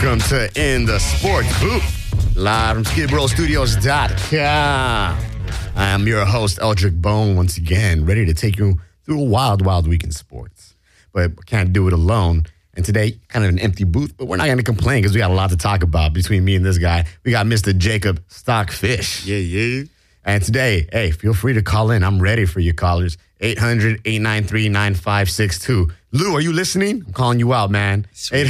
Welcome to In the Sports Booth, live from SkidRowStudios.com. I am your host, Eldrick Bone, once again, ready to take you through a wild, wild week in sports. But can't do it alone. And today, kind of an empty booth, but we're not going to complain because we got a lot to talk about between me and this guy. We got Mr. Jacob Stockfish. Yeah. And today, hey, feel free to call in. I'm ready for your callers. 800-893-9562. Lou, are you listening? I'm calling you out, man.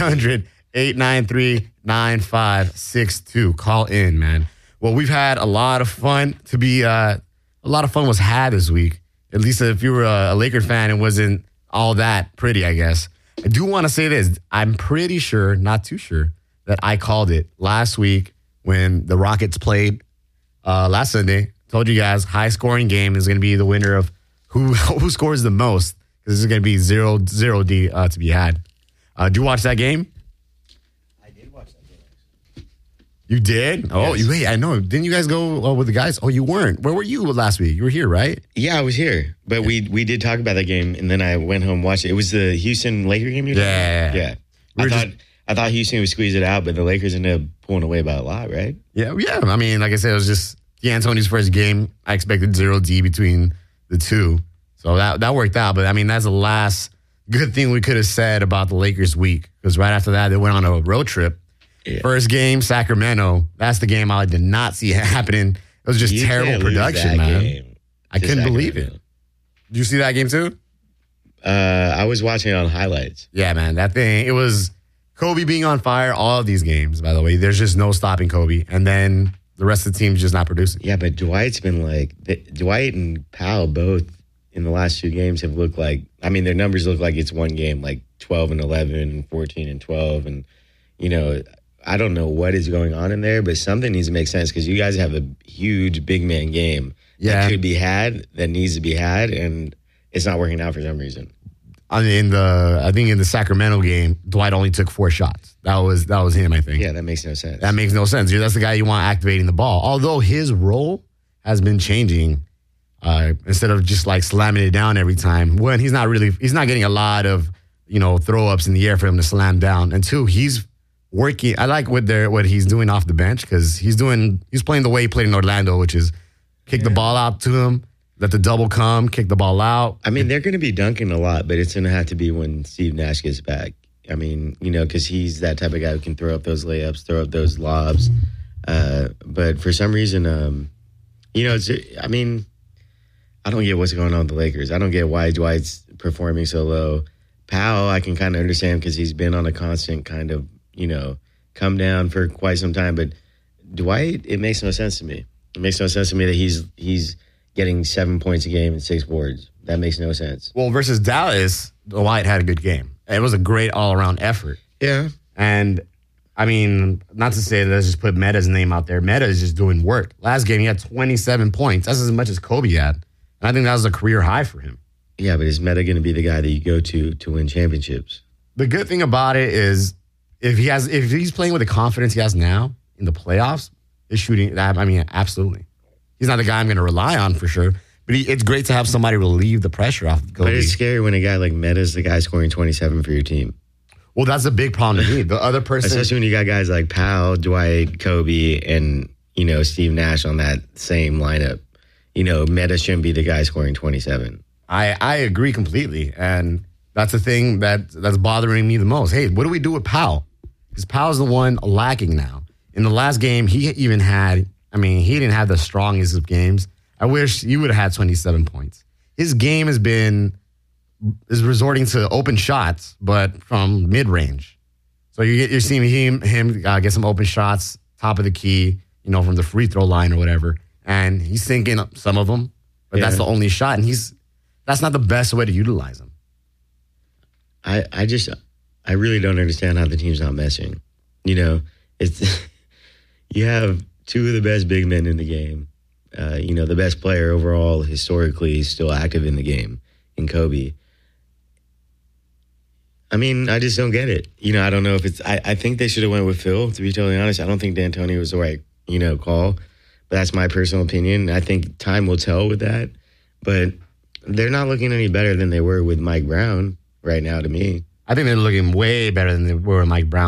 800-893-9562. Call in, man. Well, we've had a lot of fun. A lot of fun was had this week. At least if you were a Laker fan, it wasn't all that pretty, I guess. I do want to say this. I'm pretty sure, not too sure, that I called it last week when the Rockets played last Sunday. Told you guys, high-scoring game is going to be the winner of who scores the most. Because this is going to be 0-0 to be had. Did you watch that game? I did watch that game, actually. You did? Oh, yes. Wait, I know. Didn't you guys go with the guys? Oh, you weren't. Where were you last week? You were here, right? Yeah, I was here. But we did talk about that game, and then I went home and watched it. It was the Houston Laker game you're talking about? Yeah. I thought Houston would squeeze it out, but the Lakers ended up pulling away by a lot, right? Yeah. I mean, like I said, it was just D'Antoni's first game. I expected 0-D between the two. So that worked out. But, I mean, that's the last good thing we could have said about the Lakers week. Because right after that, they went on a road trip. Yeah. First game, Sacramento. That's the game I did not see happening. It was just terrible production, man. I couldn't believe it. Did you see that game too? I was watching it on highlights. Yeah, man. That thing, it was Kobe being on fire. All of these games, by the way. There's just no stopping Kobe. And then the rest of the team's just not producing. Yeah, but Dwight and Powell both in the last two games have looked like, I mean, their numbers look like it's one game, like 12-11 and 14-12. And, you know, I don't know what is going on in there, but something needs to make sense because you guys have a huge big man game that could be had, that needs to be had, and it's not working out for some reason. I think in the Sacramento game, Dwight only took 4 shots. That was him, I think. Yeah, that makes no sense. That makes no sense. That's the guy you want activating the ball. Although his role has been changing, instead of just like slamming it down every time. One, he's not getting a lot of, throw ups in the air for him to slam down. And two, he's working. I like what he's doing off the bench because he's playing the way he played in Orlando, which is kick the ball out to him. Let the double come, kick the ball out. I mean, they're going to be dunking a lot, but it's going to have to be when Steve Nash gets back. I mean, because he's that type of guy who can throw up those layups, throw up those lobs. But for some reason, I don't get what's going on with the Lakers. I don't get why Dwight's performing so low. Powell, I can kind of understand because he's been on a constant kind of, come down for quite some time. But Dwight, it makes no sense to me. It makes no sense to me that he's getting 7 points a game and 6 boards. That makes no sense. Well, versus Dallas, Dwight had a good game. It was a great all-around effort. Yeah. And, I mean, not to say that let's just put Meta's name out there. Meta is just doing work. Last game, he had 27 points. That's as much as Kobe had. And I think that was a career high for him. Yeah, but is Meta going to be the guy that you go to win championships? The good thing about it is if he's playing with the confidence he has now in the playoffs, his shooting, absolutely. He's not the guy I'm going to rely on for sure. But it's great to have somebody relieve the pressure off of Kobe. But it's scary when a guy like Meta is the guy scoring 27 for your team. Well, that's a big problem to me. The other person... Especially when you got guys like Powell, Dwight, Kobe, and, Steve Nash on that same lineup. Meta shouldn't be the guy scoring 27. I agree completely. And that's the thing that's bothering me the most. Hey, what do we do with Powell? Because Powell's the one lacking now. In the last game, he even had... he didn't have the strongest of games. I wish he would have had 27 points. His game is resorting to open shots, but from mid-range. So you're seeing him get some open shots, top of the key, from the free throw line or whatever. And he's sinking some of them, but that's the only shot. And that's not the best way to utilize him. I really don't understand how the team's not messing. It's you have two of the best big men in the game. The best player overall historically is still active in the game in Kobe. I just don't get it. I don't know if it's... I think they should have went with Phil, to be totally honest. I don't think D'Antoni was the right, call. But that's my personal opinion. I think time will tell with that. But they're not looking any better than they were with Mike Brown right now to me. I think they're looking way better than they were with Mike Brown.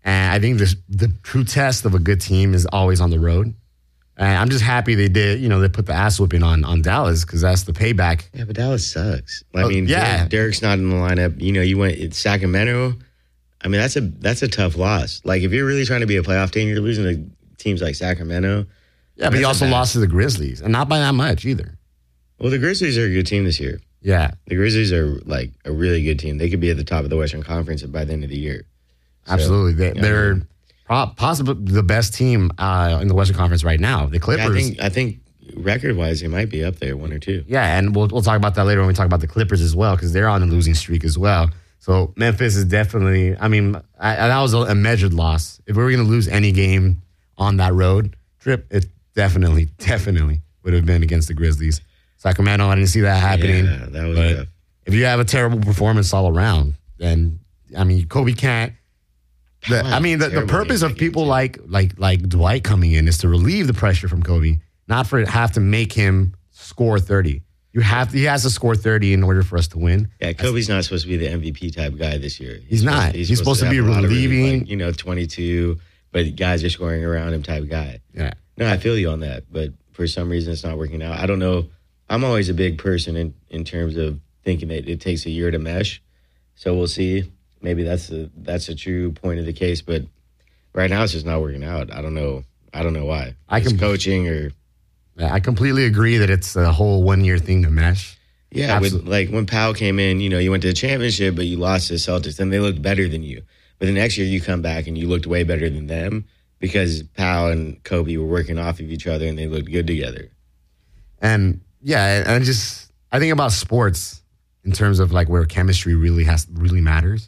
And I think the true test of a good team is always on the road. And I'm just happy they did, they put the ass whipping on Dallas because that's the payback. Yeah, but Dallas sucks. I mean, yeah. Derek's not in the lineup. You went it's Sacramento. I mean, that's a tough loss. Like, if you're really trying to be a playoff team, you're losing to teams like Sacramento. Yeah, but he also lost to the Grizzlies, and not by that much either. Well, the Grizzlies are a good team this year. Yeah. The Grizzlies are, like, a really good team. They could be at the top of the Western Conference by the end of the year. So, absolutely. They're possibly the best team in the Western Conference right now. The Clippers. Yeah, I think record-wise, they might be up there, 1 or 2. Yeah, and we'll talk about that later when we talk about the Clippers as well, because they're on a losing streak as well. So Memphis is definitely, that was a measured loss. If we were going to lose any game on that road trip, it definitely would have been against the Grizzlies. Sacramento, I didn't see that happening. Yeah, that was rough. If you have a terrible performance all around, then, Kobe can't. The purpose of people like Dwight coming in is to relieve the pressure from Kobe, not for it have to make him score 30. He has to score 30 in order for us to win. Yeah, Kobe's not supposed to be the MVP type guy this year. He's not. He's supposed to be relieving. 22, but guys are scoring around him type guy. Yeah. No, I feel you on that, but for some reason it's not working out. I don't know. I'm always a big person in terms of thinking that it takes a year to mesh. So we'll see. Maybe that's a true point of the case, but right now it's just not working out. I don't know why. It's coaching or. I completely agree that it's a whole 1 year thing to mesh. Yeah, when Powell came in, you went to the championship, but you lost to the Celtics, and they looked better than you. But the next year you come back and you looked way better than them because Powell and Kobe were working off of each other and they looked good together. And yeah, I think about sports in terms of like where chemistry really matters.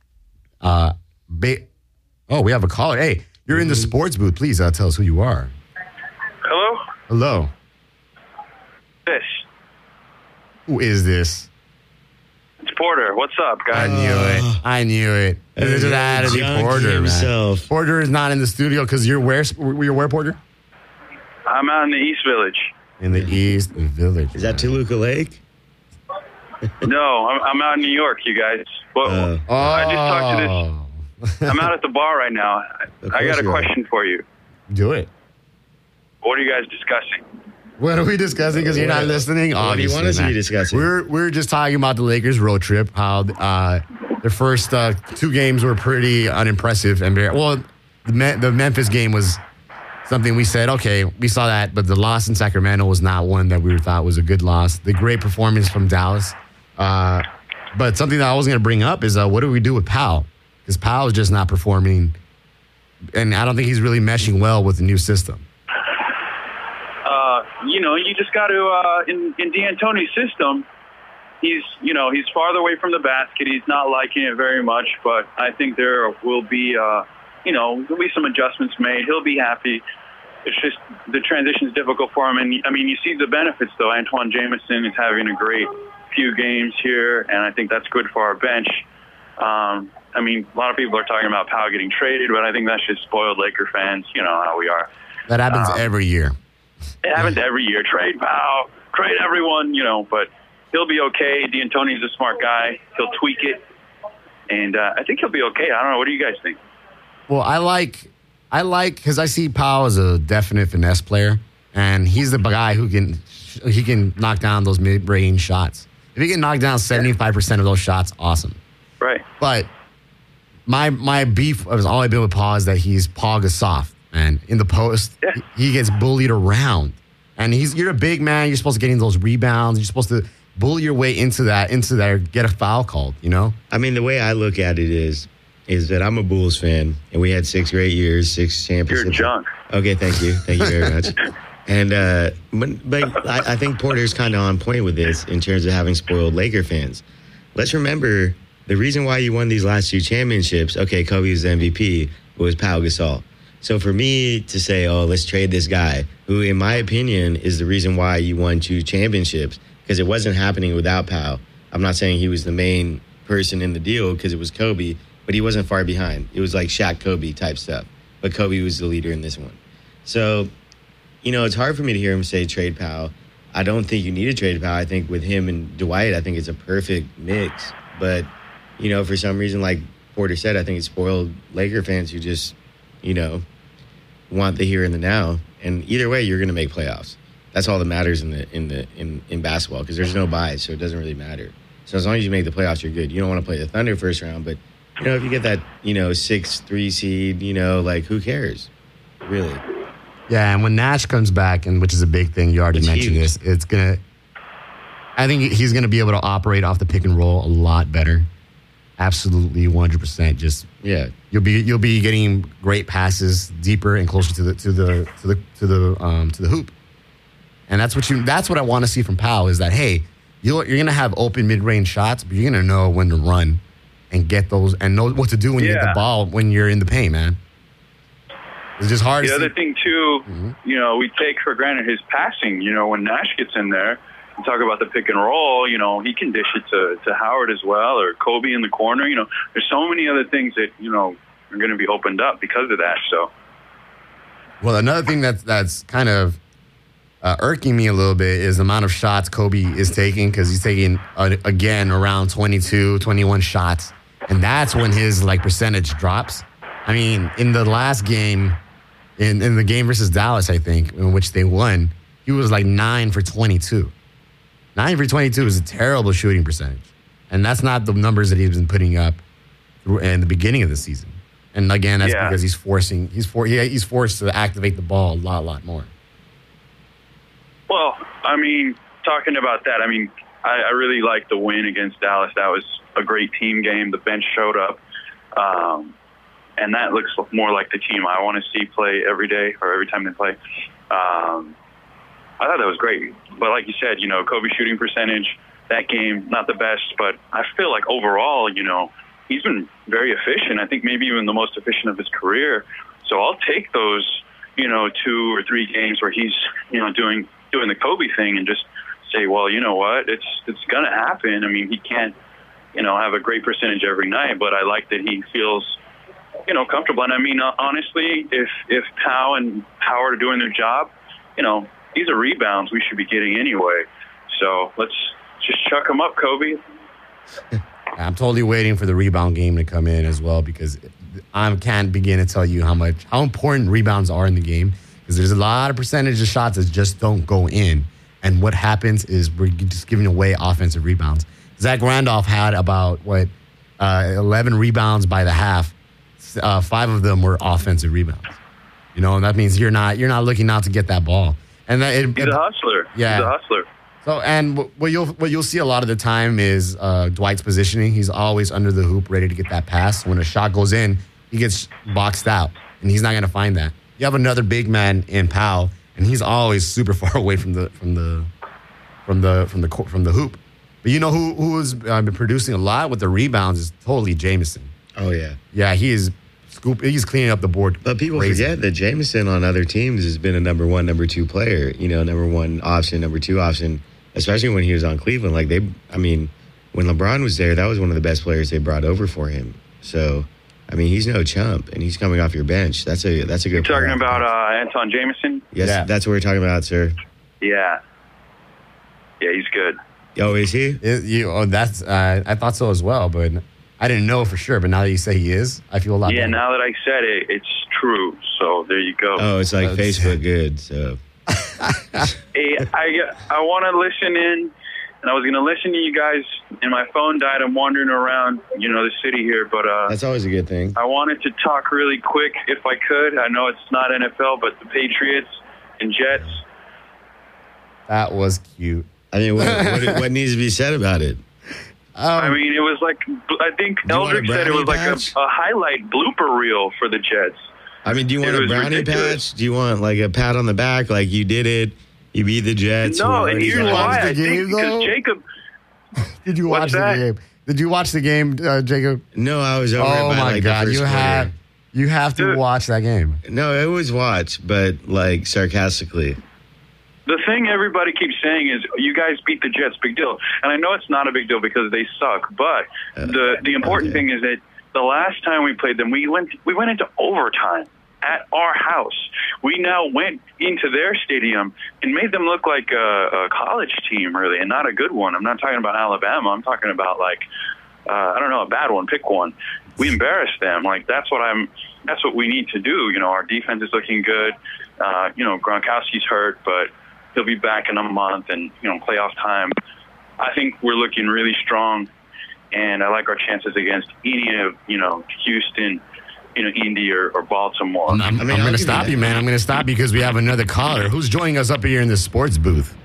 We have a caller. Hey, you're in the sports booth. Please tell us who you are. Hello. Who is this? It's Porter. What's up, guys? I knew it. This is had to be Porter, himself. Man. Porter is not in the studio because you're where, Porter? I'm out in the East Village. In the East Village. Is that Toluca Lake? No, I'm out in New York, you guys. Well, I just talked to this. I'm out at the bar right now. I got a question for you. Do it. What are you guys discussing? What are we discussing? Because you're not listening. What do you want us to be discussing? We're just talking about the Lakers road trip. How their first 2 games were pretty unimpressive and the Memphis game was something we said, okay, we saw that, but the loss in Sacramento was not one that we thought was a good loss. The great performance from Dallas, but something that I was going to bring up is what do we do with Powell? Because Powell is just not performing, and I don't think he's really meshing well with the new system. You just got to, in D'Antoni's system, he's farther away from the basket. He's not liking it very much, but I think there will be, there'll be some adjustments made. He'll be happy. It's just the transition is difficult for him. And, you see the benefits, though. Antoine Jameson is having a great few games here, and I think that's good for our bench. A lot of people are talking about Powell getting traded, but I think that's just spoiled Laker fans. You know how we are. That happens every year. It happens every year. Trade Powell, trade everyone, but he'll be okay. D'Antoni's a smart guy. He'll tweak it, and I think he'll be okay. I don't know. What do you guys think? Well, I like because I see Powell as a definite finesse player, and he's the guy who can knock down those mid-range shots. If he can knock down 75% of those shots, awesome. Right. But my beef has always been with Paul is that Paul is soft. And in the post, he gets bullied around. And you're a big man. You're supposed to get in those rebounds. You're supposed to bully your way into that, or get a foul called, The way I look at it is that I'm a Bulls fan, and we had 6 great years, 6 championships. You're junk. Okay, thank you. Thank you very much. And but I think Porter's kind of on point with this in terms of having spoiled Laker fans. Let's remember the reason why you won these last 2 championships, okay, Kobe was the MVP, was Pau Gasol. So for me to say, let's trade this guy, who in my opinion is the reason why you won 2 championships, because it wasn't happening without Powell. I'm not saying he was the main person in the deal because it was Kobe, but he wasn't far behind. It was like Shaq Kobe type stuff. But Kobe was the leader in this one. So, it's hard for me to hear him say trade Powell. I don't think you need to trade Powell. I think with him and Dwight, I think it's a perfect mix. But, for some reason, like Porter said, I think it's spoiled Laker fans who just, want the here and the now. And either way, you're going to make playoffs. That's all that matters in basketball because there's no buys, so it doesn't really matter. So as long as you make the playoffs, you're good. You don't want to play the Thunder first round, but if you get that 6-3 seed, who cares, really? Yeah, and when Nash comes back, and which is a big thing, you already mentioned huge. this. I think he's gonna be able to operate off the pick and roll a lot better. Absolutely, 100%. Just you'll be getting great passes deeper and closer to the hoop. And that's what I want to see from Powell is that, hey, you're going to have open mid-range shots, but you're going to know when to run and get those and know what to do when you get the ball when you're in the paint, man. It's just hard. The other thing, too, we take for granted his passing. When Nash gets in there, you talk about the pick and roll, he can dish it to Howard as well or Kobe in the corner. There's so many other things that, are going to be opened up because of that. So, well, another thing that's kind of irking me a little bit is the amount of shots Kobe is taking because he's taking, again, around 22, 21 shots. And that's when his, percentage drops. I mean, in the last game, in the game versus Dallas, I think, in which they won, he was 9 for 22. 9 for 22 is a terrible shooting percentage. And that's not the numbers that he's been putting up in the beginning of the season. And again, that's because he's forced to activate the ball a lot more. Well, talking about that, I really liked the win against Dallas. That was a great team game. The bench showed up. And that looks more like the team I want to see play every day or every time they play. I thought that was great. But like you said, Kobe's shooting percentage, that game, not the best. But I feel like overall, he's been very efficient. I think maybe even the most efficient of his career. So I'll take those, 2 or 3 games where he's, doing the Kobe thing and just say, well, you know what, it's going to happen. He can't, have a great percentage every night, but I like that he feels, comfortable. And honestly, if Powell and Howard are doing their job, these are rebounds we should be getting anyway. So let's just chuck them up, Kobe. I'm totally waiting for the rebound game to come in as well because I can't begin to tell you how important rebounds are in the game because there's a lot of percentage of shots that just don't go in. And what happens is we're just giving away offensive rebounds. Zach Randolph had about 11 rebounds by the half. 5 of them were offensive rebounds. And that means you're not looking out to get that ball. And he's a hustler. Yeah, he's a hustler. So, and what you'll see a lot of the time is Dwight's positioning. He's always under the hoop, ready to get that pass. When a shot goes in, he gets boxed out, and he's not going to find that. You have another big man in Powell, and he's always super far away from the hoop. But who has been producing a lot with the rebounds is totally Jamison. Oh yeah, yeah, he is. He's cleaning up the board. But people forget that Jamison on other teams has been a number 1, number 2 player. Number 1 option, number 2 option, especially when he was on Cleveland. When LeBron was there, that was one of the best players they brought over for him. So, he's no chump, and he's coming off your bench. That's a good. You're talking about Anton Jamison? Yes, That's what we're talking about, sir. Yeah, he's good. Oh, is he? That's. I thought so as well, but I didn't know for sure. But now that you say he is, I feel a lot better. Yeah, now that I said it, it's true. So there you go. Oh, it's like Facebook good. So. Hey, I want to listen in, and I was going to listen to you guys, and my phone died. I'm wandering around, the city here, but that's always a good thing. I wanted to talk really quick, if I could. I know it's not NFL, but the Patriots and Jets. That was cute. What needs to be said about it? It was I think Eldrick said it was a highlight blooper reel for the Jets. Do you want a brownie patch? Do you want a pat on the back like you did it? You beat the Jets. No, and here's why. I think because Jacob. Did you watch the game? Did you watch the game, Jacob? No, I was over. Oh my God! You have to watch that game. No, it was watched, but sarcastically. The thing everybody keeps saying is, you guys beat the Jets, big deal. And I know it's not a big deal because they suck, but the important thing is that the last time we played them, we went into overtime at our house. We now went into their stadium and made them look like a college team, really, and not a good one. I'm not talking about Alabama. I'm talking about, a bad one. Pick one. we embarrassed them. Like that's what we need to do. You know, our defense is looking good. You know, Gronkowski's hurt, but he'll be back in a month, and you know, playoff time. I think we're looking really strong, and I like our chances against any of, you know, Houston, you know, Indy or Baltimore. I'm going to stop you, man. I'm going to stop you because we have another caller. Who's joining us up here in the sports booth?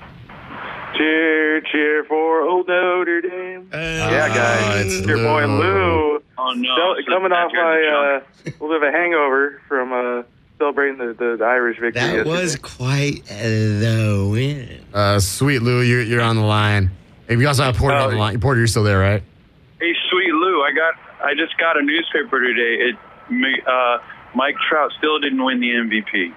Cheer for old Notre Dame. Yeah, guys. It's Your boy Lou. Oh, no. Coming off my little bit of a hangover from celebrating the Irish victory. That was quite the win. Sweet Lou, you're on the line. And we also have Porter on the line. Porter, you're still there, right? Hey, Sweet Lou, I just got a newspaper today. Mike Trout still didn't win the MVP.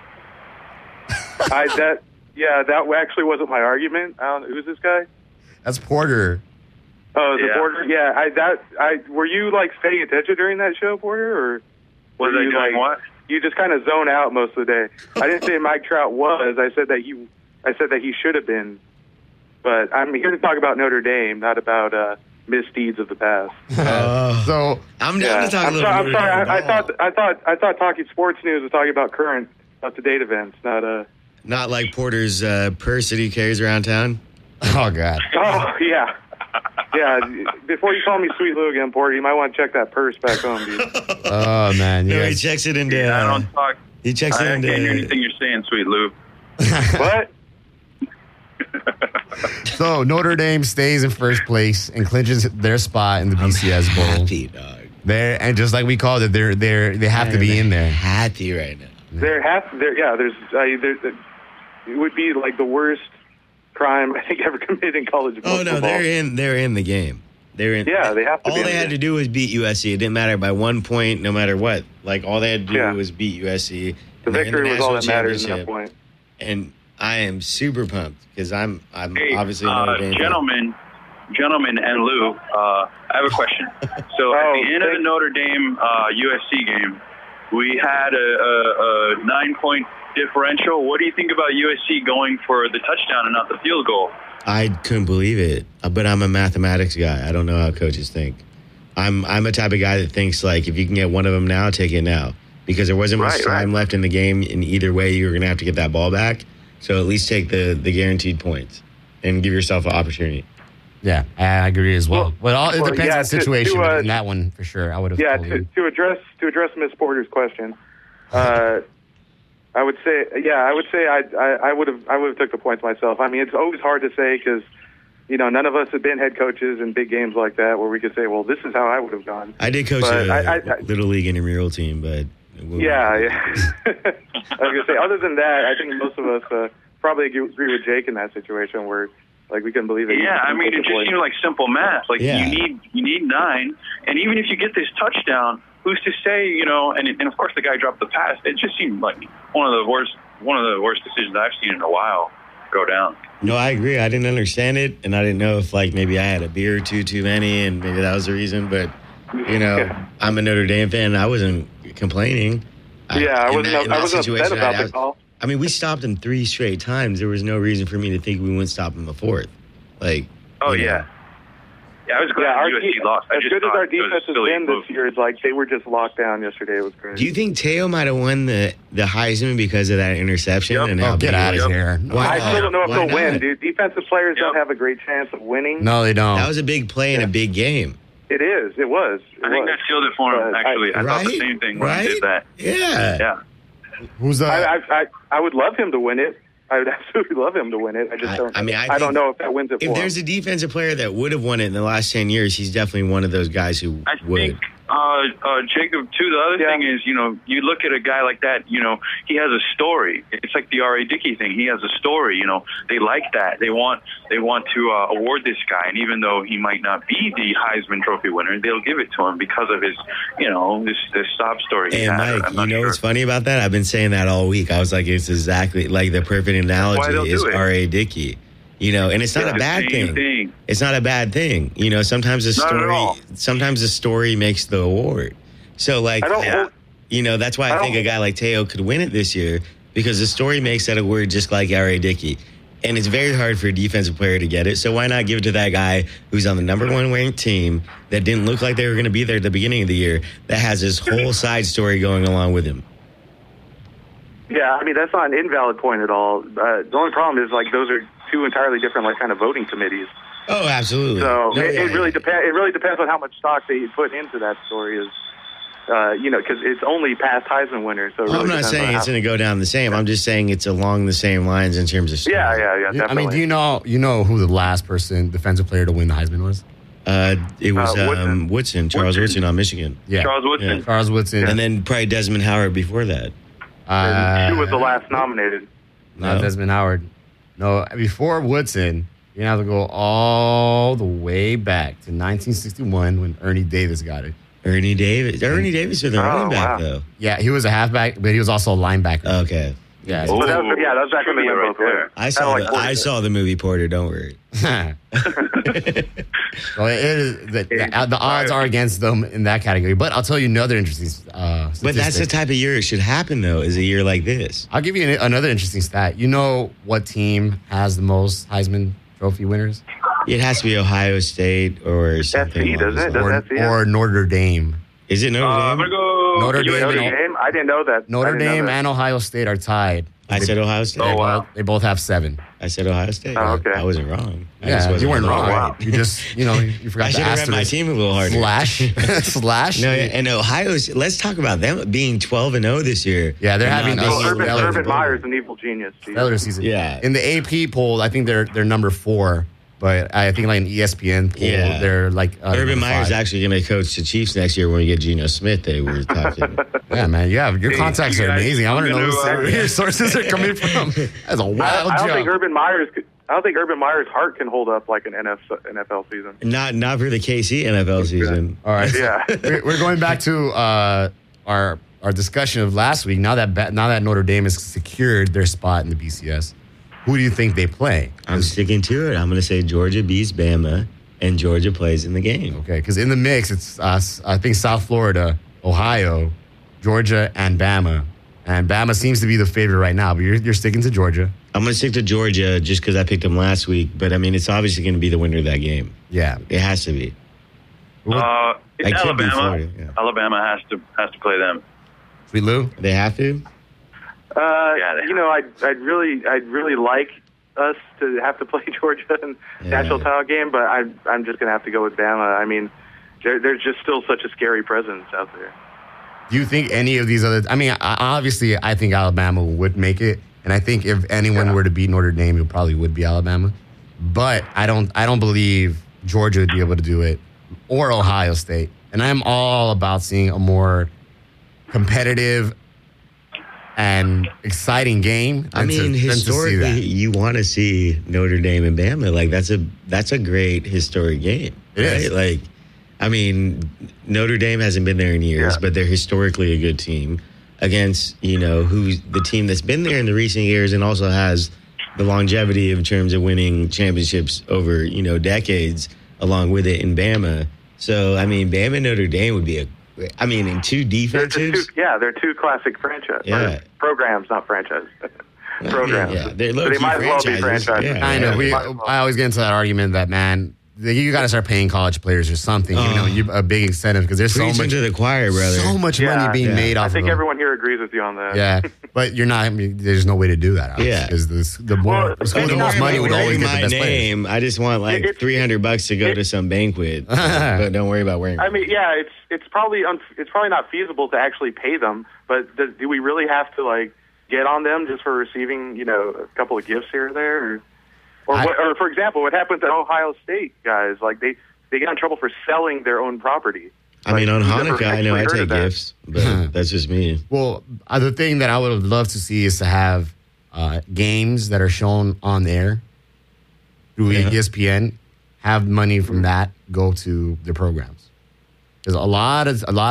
That actually wasn't my argument. I don't know. Who's this guy? That's Porter. Oh, is it Porter? Yeah, were you like paying attention during that show, Porter, or was I doing what? You just kind of zone out most of the day. I didn't say Mike Trout was. I said that he should have been. But I'm here to talk about Notre Dame, not about misdeeds of the past. So I'm down to talk a little bit. I'm sorry. I thought talking sports news was talking about current, up-to-date events, not like Porter's purse that he carries around town. Oh God. Oh yeah. Yeah, before you call me Sweet Lou again, Porter, you might want to check that purse back home, dude. Oh man, no, he checks it into. I don't talk. He checks it into. I can't hear anything you're saying, Sweet Lou. What? So Notre Dame stays in first place and clinches their spot in the BCS Bowl. Happy, dog. And just like we called it, they have to be in there. Happy right now. It would be like the worst crime I think ever committed in college football. Oh no, they're in the game. They're in. Yeah, they have to. All they had to do was beat USC. It didn't matter by 1 point, no matter what. Like all they had to do was beat USC. The victory was all that matters at that point. And I am super pumped because I'm obviously a Notre Dame gentlemen, and Lou. I have a question. So at the end of the Notre Dame USC game, we had a 9-point differential. What do you think about USC going for the touchdown and not the field goal? I couldn't believe it, but I'm a mathematics guy. I don't know how coaches think. I'm a type of guy that thinks like if you can get one of them now, take it now because there wasn't much time left in the game. In either way, you were going to have to get that ball back. So at least take the guaranteed points and give yourself an opportunity. Yeah, I agree as well. It depends on the situation. In that one, for sure, I would have. Yeah, to address Miss Porter's question, I would say I would have took the points myself. I mean, it's always hard to say because none of us have been head coaches in big games like that where we could say, well, this is how I would have gone. I did coach a little league intramural team, but yeah. I was gonna say, other than that, I think most of us probably agree with Jake in that situation where. Like, we couldn't believe it. Yeah, I mean, it just seemed like simple math. Like, you need 9. And even if you get this touchdown, who's to say, and of course the guy dropped the pass. It just seemed like one of the worst decisions I've seen in a while go down. No, I agree. I didn't understand it, and I didn't know if, like, maybe I had a beer or too many, and maybe that was the reason. But, I'm a Notre Dame fan, and I wasn't complaining. I wasn't upset about the call. I mean, we stopped him 3 straight times. There was no reason for me to think we wouldn't stop him a 4th. Like, yeah, I was glad USC lost. As good as our defense has been this year, it's like they were just locked down yesterday. It was crazy. Do you think Teo might have won the Heisman because of that interception? Yep. And get out of here. I still don't know if they'll win, dude. Defensive players don't have a great chance of winning. No, they don't. That was a big play in a big game. It is. It was. I think that sealed it for him, actually. I thought the same thing when he did that. Yeah. Who's that? I would love him to win it. I would absolutely love him to win it. I just don't. I don't know if that wins it for him. If there's a defensive player that would have won it in the last 10 years, he's definitely one of those guys who would. I think, Jacob, too, the other thing is, you look at a guy like that, he has a story. It's like the R.A. Dickey thing. He has a story, They like that. They want to award this guy. And even though he might not be the Heisman Trophy winner, they'll give it to him because of his, this sob story. And Mike, what's funny about that? I've been saying that all week. I was like, it's exactly like the perfect analogy is R.A. Dickey. And it's not a bad thing. It's not a bad thing. Sometimes the story makes the award. So that's why I think a guy like Teo could win it this year because the story makes that award just like R.A. Dickey. and it's very hard for a defensive player to get it. So why not give it to that guy who's on the number 1 ranked team that didn't look like they were going to be there at the beginning of the year, that has this whole side story going along with him? Yeah, I mean, that's not an invalid point at all. The only problem is, like, those are two entirely different, like, kind of voting committees. Oh, absolutely. So No, it really depends. It really depends on how much stock they put into that story. Because it's only past Heisman winners. So it really I'm not depends on saying it's how- going to go down the same. I'm just saying it's along the same lines in terms of story. Yeah, definitely. I mean, do you know who the last defensive player to win the Heisman was? It was Woodson. Charles Woodson on Michigan. Yeah, Charles Woodson. Yeah. Charles Woodson. And then probably Desmond Howard before that. Who was the last nominated? Not No. Desmond Howard. No, before Woodson, you have to go all the way back to 1961 when Ernie Davis got it. Ernie Davis. Ernie Davis was the running back, wow. though. Yeah, he was a halfback, but he was also a linebacker. Okay. Yeah. Oh, that was back when they trivia went right both ways. there. I saw the movie Porter. Don't worry. So it is, the odds are against them in that category. But I'll tell you another interesting But that's the statistic. type of year it should happen, though. Is a year like this. I'll give you another interesting stat. You know what team has the most Heisman Trophy winners? It has to be Ohio State or something. SC, doesn't it? along those Doesn't lines. it? Or Notre Dame. Is it Notre I'm Dame? gonna go Notre Dame. Notre Dame? I didn't know that. Notre I didn't know Dame that. and Ohio State are tied. I said Ohio State. Oh, wow. They both have 7. I said Ohio State. Oh, okay. I wasn't wrong. I just Yeah, wasn't you weren't wrong. Wow. You just, you forgot I to should have ask read my team a little harder. slash. No, and Ohio's. Let's talk about them being 12-0 this year. Yeah, they're And having not a being- stellar- Urban Meyer's an evil genius. Steve. Stellar season. Yeah. In the AP poll, I think they're number 4, but I think like an ESPN poll, Yeah. they're like Urban number Meyer's 5. actually going to coach the Chiefs next year when we get Geno Smith. They were talking. Yeah, man. Yeah, your contacts you are guys- amazing. I want to I'm know gonna, where your sources are coming from. That's a wild I don't job. think Urban Meyer's heart can hold up like an NFL season. not for the KC NFL season. All right. Yeah. We're going back to our discussion of last week. Now that Notre Dame has secured their spot in the BCS, who do you think they play? I'm sticking to it. I'm going to say Georgia beats Bama, and Georgia plays in the game. Okay, because in the mix, it's I think South Florida, Ohio, Georgia, and Bama. And Bama seems to be the favorite right now, but you're sticking to Georgia. I'm going to stick to Georgia just because I picked them last week. But, I mean, it's obviously going to be the winner of that game. Yeah. It has to be. It's I could be Alabama. Florida, yeah. Alabama has to play them. Sweet Lou? They have to? I'd really like us to have to play Georgia in the national title game, but I'm just gonna have to go with Bama. I mean, there's just still such a scary presence out there. Do you think any of these other? I mean, obviously, I think Alabama would make it, and I think if anyone were to beat Notre Dame, it probably would be Alabama. But I don't believe Georgia would be able to do it, or Ohio State. And I'm all about seeing a more competitive and exciting game. I mean, than to see historically, that. you want to see Notre Dame and Bama. Like, that's a great historic game. It is. Like, I mean, Notre Dame hasn't been there in years, but they're historically a good team against, who's the team that's been there in the recent years and also has the longevity in terms of winning championships over, decades along with it in Bama. So, I mean, Bama and Notre Dame would be in two defenses. They're two classic franchise programs, not franchise. Programs. Yeah, they're So low-key they might as well be franchises. franchises. Yeah. I know. They might as well. I always get into that argument that, man, you got to start paying college players or something. A big incentive because there's Preaching so much to the choir, brother. so much money being made off I think of them. everyone here agrees with you on that. Yeah, but you're not. I mean, there's no way to do that. Yeah. because the school Well, with the most money would always get the my best players. name. I just want like $300 to go to some banquet, but don't worry about wearing. I mean, it's probably not feasible to actually pay them, but do we really have to get on them just for receiving a couple of gifts here or there, or for example, what happened to Ohio State guys? Like they got in trouble for selling their own property. I mean, on We've never Hanukkah, I know I actually take heard of that. gifts, but that's just me. Well, the thing that I would love to see is to have games that are shown on air through ESPN. Have money from that go to their programs. Because a lot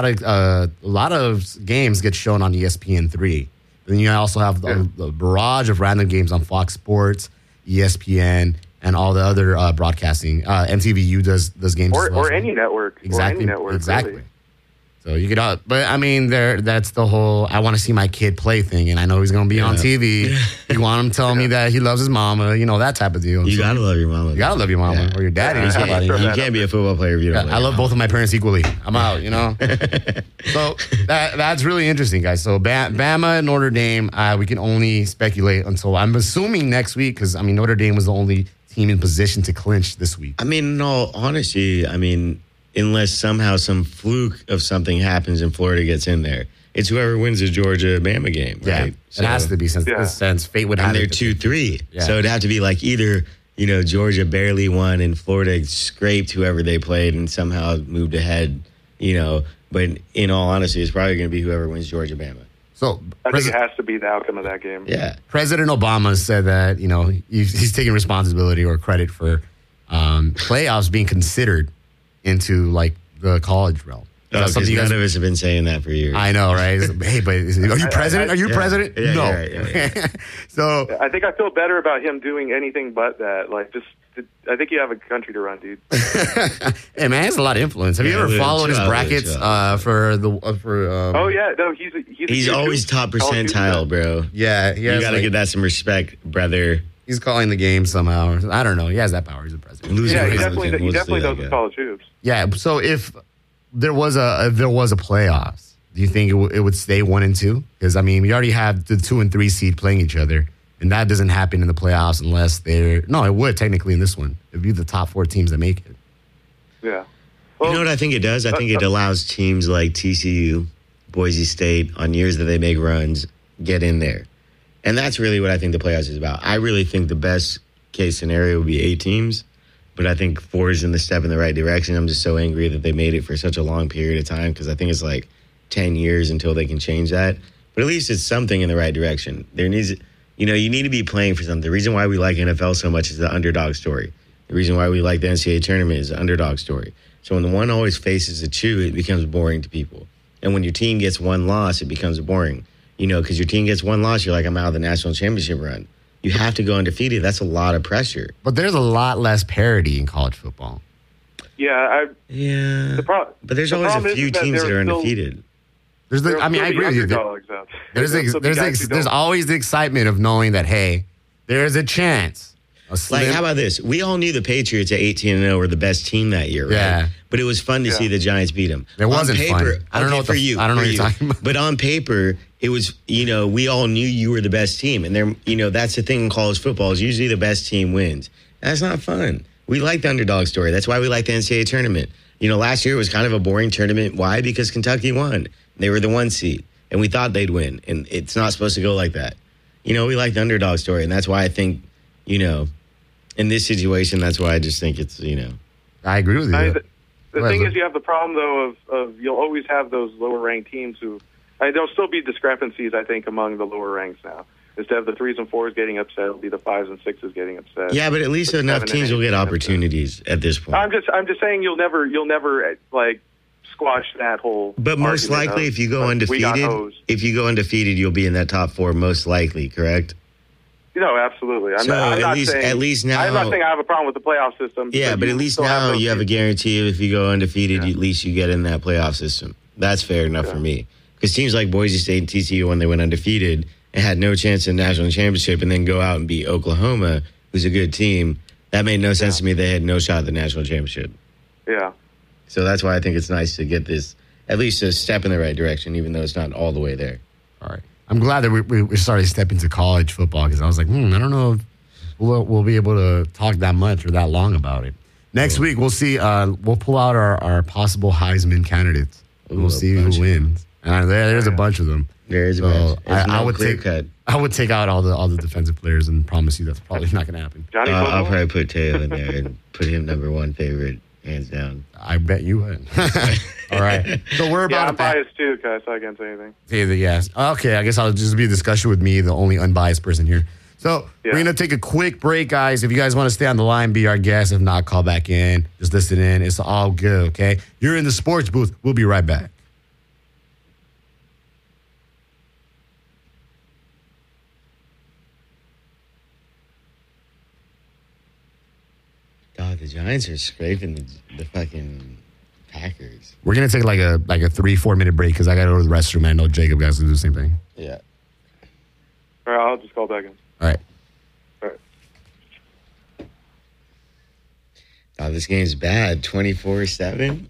of games get shown on ESPN3. Then you also have the barrage of random games on Fox Sports, ESPN, and all the other broadcasting. MTVU does games as well. Or any network. Exactly. Or any network, Exactly. really. So you get out, but I mean, that's the whole I want to see my kid play thing, and I know he's going to be on TV. You want him telling me that he loves his mama, that type of deal. You gotta love your mama. You gotta love your mama or your daddy or somebody. You can't be a football player if you don't. I love both of my parents equally. I'm out, So that's really interesting, guys. So Bama and Notre Dame, we can only speculate until I'm assuming next week because Notre Dame was the only team in position to clinch this week. In all honesty, unless somehow some fluke of something happens and Florida gets in there, it's whoever wins the Georgia-Bama game, right? Yeah, it has to be since fate would have it. And they're 2-3. Yeah. So it'd have to be like either, Georgia barely won and Florida scraped whoever they played and somehow moved ahead, But in all honesty, it's probably going to be whoever wins Georgia-Bama. So I think it has to be the outcome of that game. Yeah. President Obama said that, he's taking responsibility or credit for playoffs being considered into like the college realm. Because none of us have been saying that for years. I know, right? Hey, but are you president? Are you president? Yeah, no. Yeah. So I think I feel better about him doing anything but that. Like, I think you have a country to run, dude. Hey, man, he has a lot of influence. Have you ever followed his brackets for the? Oh yeah, no, he's always top percentile, bro. Yeah, you gotta give that some respect, brother. He's calling the game somehow. I don't know. He has that power. He's the president. He definitely does with college hoops. Yeah. So if there was a playoffs, do you think it would stay 1 and 2? Because we already have the 2 and 3 seed playing each other, and that doesn't happen in the playoffs unless they're. No, it would technically in this one. It'd be the top 4 teams that make it. Yeah. Well, you know what I think it does? I think it allows teams like TCU, Boise State, on years that they make runs, get in there. And that's really what I think the playoffs is about. I really think the best case scenario would be 8 teams, but I think 4 is in the step in the right direction. I'm just so angry that they made it for such a long period of time because I think it's like 10 years until they can change that. But at least it's something in the right direction. There needs, you need to be playing for something. The reason why we like NFL so much is the underdog story. The reason why we like the NCAA tournament is the underdog story. So when the one always faces a chew, it becomes boring to people. And when your team gets one loss, it becomes boring. Because your team gets one loss, you're like, I'm out of the national championship run. You have to go undefeated. That's a lot of pressure. But there's a lot less parity in college football. Yeah. But there's always a few teams that are undefeated. I agree with you. There's always the excitement of knowing that, hey, there's a chance. Like, how about this? We all knew the Patriots at 18-0 were the best team that year, right? Yeah. But it was fun to see the Giants beat them. It wasn't fun. I don't know for you. I don't know what you're talking about. But on paper, it was, we all knew you were the best team. And that's the thing in college football is usually the best team wins. That's not fun. We like the underdog story. That's why we like the NCAA tournament. Last year it was kind of a boring tournament. Why? Because Kentucky won. They were the 1 seed. And we thought they'd win. And it's not supposed to go like that. We like the underdog story. And that's why I think, in this situation, that's why I just think it's, I agree with you. The thing is, you have the problem, though, of you'll always have those lower-ranked teams who there'll still be discrepancies, I think, among the lower ranks now. Instead of the 3s and 4s getting upset, it'll be the 5s and 6s getting upset. Yeah, but at least enough teams will get opportunities at this point. I'm just saying you'll never like squash that whole. But most likely, if you go undefeated, you'll be in that top 4. Most likely, correct? Absolutely. I'm not saying now, I'm not saying I have a problem with the playoff system. Yeah, but at least now you have a guarantee of if you go undefeated, at least you get in that playoff system. That's fair enough for me. Because teams like Boise State and TCU, when they went undefeated and had no chance in the national championship and then go out and beat Oklahoma, who's a good team, that made no sense to me. They had no shot at the national championship. Yeah. So that's why I think it's nice to get this, at least a step in the right direction, even though it's not all the way there. All right. I'm glad that we started to step into college football because I was like, I don't know if we'll be able to talk that much or that long about it. Next week, we'll see. We'll pull out our possible Heisman candidates. We'll see who wins. And there's a bunch of them. There is a bunch. I would take out all the defensive players and promise you that's probably not going to happen. I'll probably put Teo in there and put him number 1 favorite, hands down. I bet you would. All right. So we're about I'm biased too, guys, so I can't say anything. Yes. Okay, I guess I'll just be a discussion with me, the only unbiased person here. So we're going to take a quick break, guys. If you guys want to stay on the line, be our guest. If not, call back in. Just listen in. It's all good, okay? You're in the sports booth. We'll be right back. God, the Giants are scraping the fucking Packers. We're gonna take like a 3-4 minute break because I gotta go to the restroom. And I know Jacob guys to do the same thing. Yeah. All right, I'll just call back in. All right. All right. Oh, this game's bad. 24-7.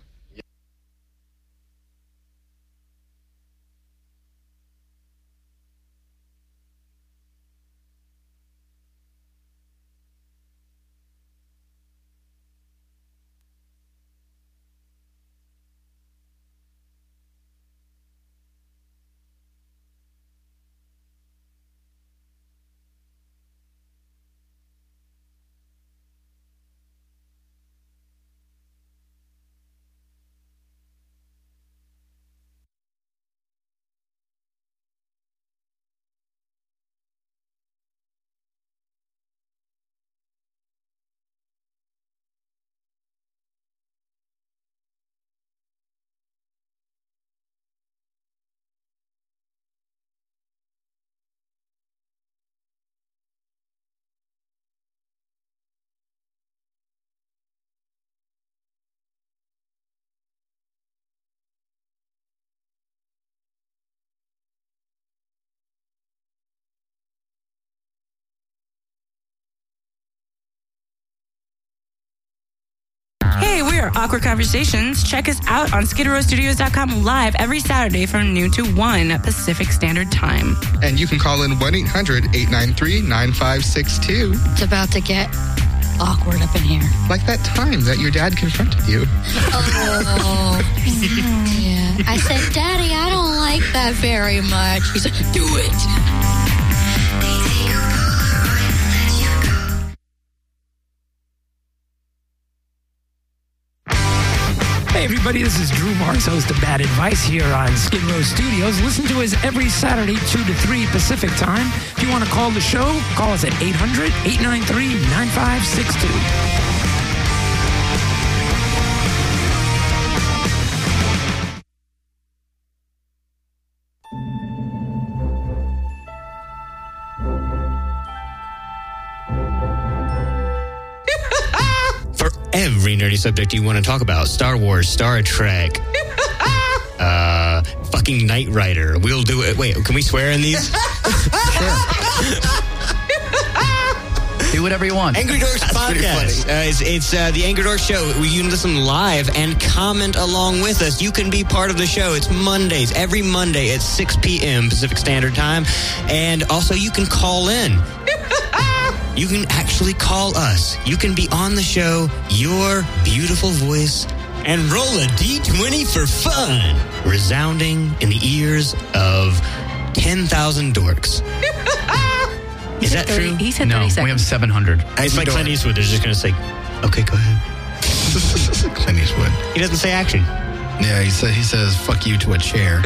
Hey, we are Awkward Conversations. Check us out on SkidRowStudios.com live every Saturday from noon to 1 Pacific Standard Time. And you can call in 1-800-893-9562. It's about to get awkward up in here. Like that time that your dad confronted you. Oh, yeah. I said, Daddy, I don't like that very much. He said, do it. Hey everybody, this is Drew Mars, host of Bad Advice here on Skid Row Studios. Listen to us every Saturday, 2 to 3 Pacific Time. If you want to call the show, call us at 800-893-9562. Every nerdy subject you want to talk about. Star Wars, Star Trek, fucking Knight Rider. We'll do it. Wait, can we swear in these? Sure. Do whatever you want. Angry Dorks Podcast. It's the Angry Dorks Show. You can listen live and comment along with us. You can be part of the show. It's Mondays, every Monday at 6 p.m. Pacific Standard Time. And also you can call in. You can actually call us. You can be on the show, your beautiful voice, and roll a D20 for fun, resounding in the ears of 10,000 dorks. Is that true? He said No, 30 seconds. we have 700. It's like Clint Eastwood. They're just going to say, okay, go ahead. Clint Eastwood. He doesn't say action. Yeah, he says, fuck you to a chair.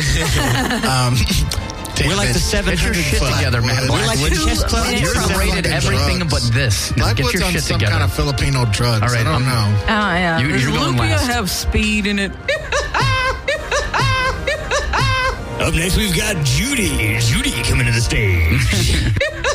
We're like the 700 Get your shit Club. together, man. We're like the chess club. You're rated everything but this. Now get your shit some together. kind of Filipino drugs. All right, I don't know. Oh, yeah. You're going last. have speed in it. Up next, we've got Judy. Judy coming to the stage.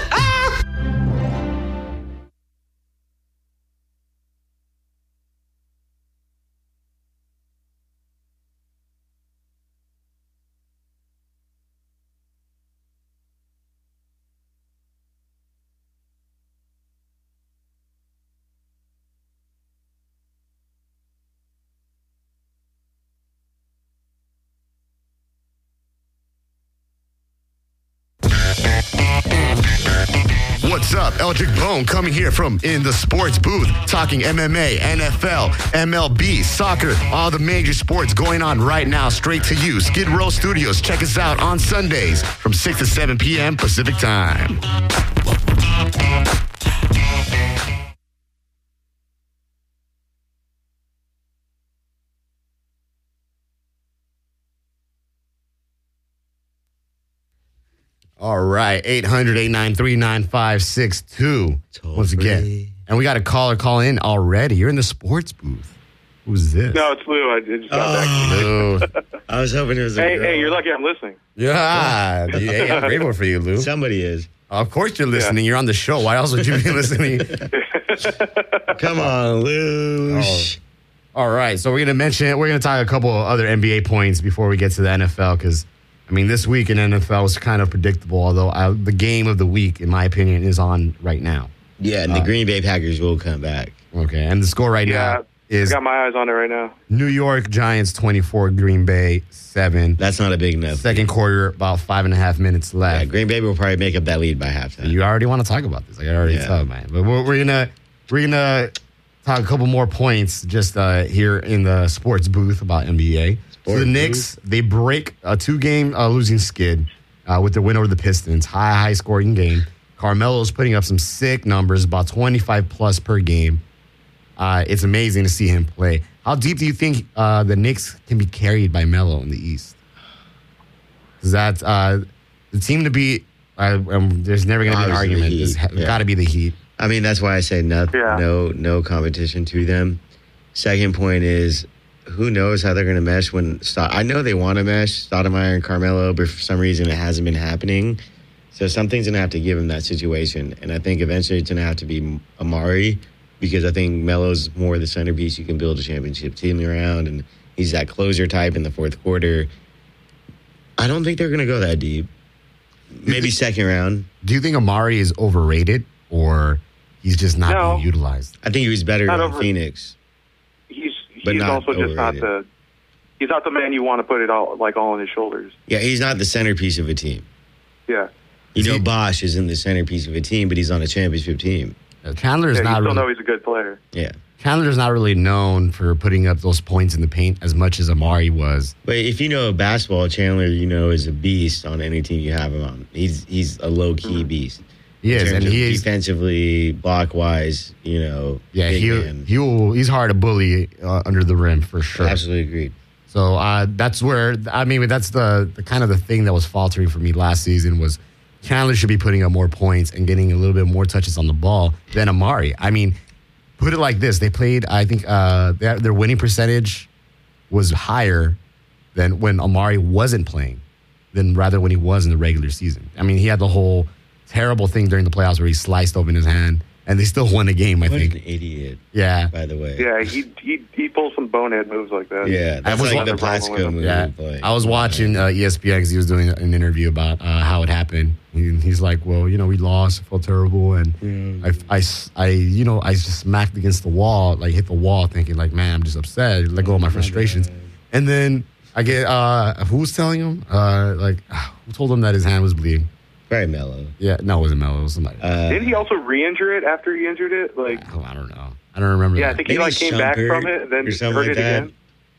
What's up? Eldrick Bone coming here from In the Sports Booth, talking MMA, NFL, MLB, soccer, all the major sports going on right now, straight to you. Skid Row Studios. Check us out on Sundays from 6 to 7 p.m. Pacific Time. All right, 800-893-9562. Once again. And we got a caller call in already. You're in the sports booth. Who's this? No, it's Lou. I just got back to you. Lou. I was hoping it was a girl. Hey, you're lucky I'm listening. Yeah. Hey, I'm grateful for you, Lou. Somebody is. Of course you're listening. You're on the show. Why else would you be listening? Come on, Lou. Oh. All right, so we're going to talk a couple of other NBA points before we get to the NFL because, I mean, this week in NFL was kind of predictable, although the game of the week, in my opinion, is on right now. Yeah, and the Green Bay Packers will come back. Okay, and the score right now is... I got my eyes on it right now. New York Giants 24, Green Bay 7. That's not a big enough. Second quarter, about 5.5 minutes left. Yeah, Green Bay will probably make up that lead by halftime. You already want to talk about this. I already tell, man. But we're gonna talk a couple more points just here in the sports booth about NBA. So the Knicks, they break a 2-game losing skid with the win over the Pistons. High scoring game. Carmelo's putting up some sick numbers, about 25 plus per game. It's amazing to see him play. How deep do you think the Knicks can be carried by Melo in the East? Is that the team to beat? There's never going to be an argument. It's got to be the Heat. I mean, that's why I say no competition to them. Second point is, who knows how they're going to mesh when I know they want to mesh Stoudemire and Carmelo, but for some reason it hasn't been happening. So something's going to have to give him that situation. And I think eventually it's going to have to be Amari, because I think Melo's more the centerpiece you can build a championship team around, and he's that closer type in the fourth quarter. I don't think they're going to go that deep. Maybe second round. Do you think Amari is overrated, or he's just not being utilized? I think he was better than Phoenix. He's also just not he's not the man you want to put it all on his shoulders. Yeah, he's not the centerpiece of a team. Yeah. Bosh isn't the centerpiece of a team, but he's on a championship team. Chandler's not. You still really, know he's a good player. Yeah. Chandler's not really known for putting up those points in the paint as much as Amari was. But if you know basketball, Chandler, is a beast on any team you have him on. He's a low-key beast. He is, and he is defensively, block-wise, Yeah, he's hard to bully under the rim for sure. Absolutely agreed. So that's where that's the kind of the thing that was faltering for me last season was Chandler should be putting up more points and getting a little bit more touches on the ball than Amari. I mean, put it like this: they played. I think their winning percentage was higher than when Amari wasn't playing, than rather when he was in the regular season. I mean, he had the whole terrible thing during the playoffs where he sliced open his hand, and they still won the game. I think. What an idiot! Yeah. By the way. Yeah, he pulls some bonehead moves like that. Yeah, that's like the Plaxico move. Yeah. I was watching ESPN because he was doing an interview about how it happened. He's like, well, we lost, felt terrible, and I just smacked against the wall, like hit the wall, thinking like, man, I'm just upset, let go of my frustrations, and then I get who was telling him, who told him that his hand was bleeding? Very Melo. Yeah, no, it wasn't Melo. It was somebody. Didn't he also re-injure it after he injured it? I don't know. I don't remember. Yeah, that. I think he came back from it and then hurt it again.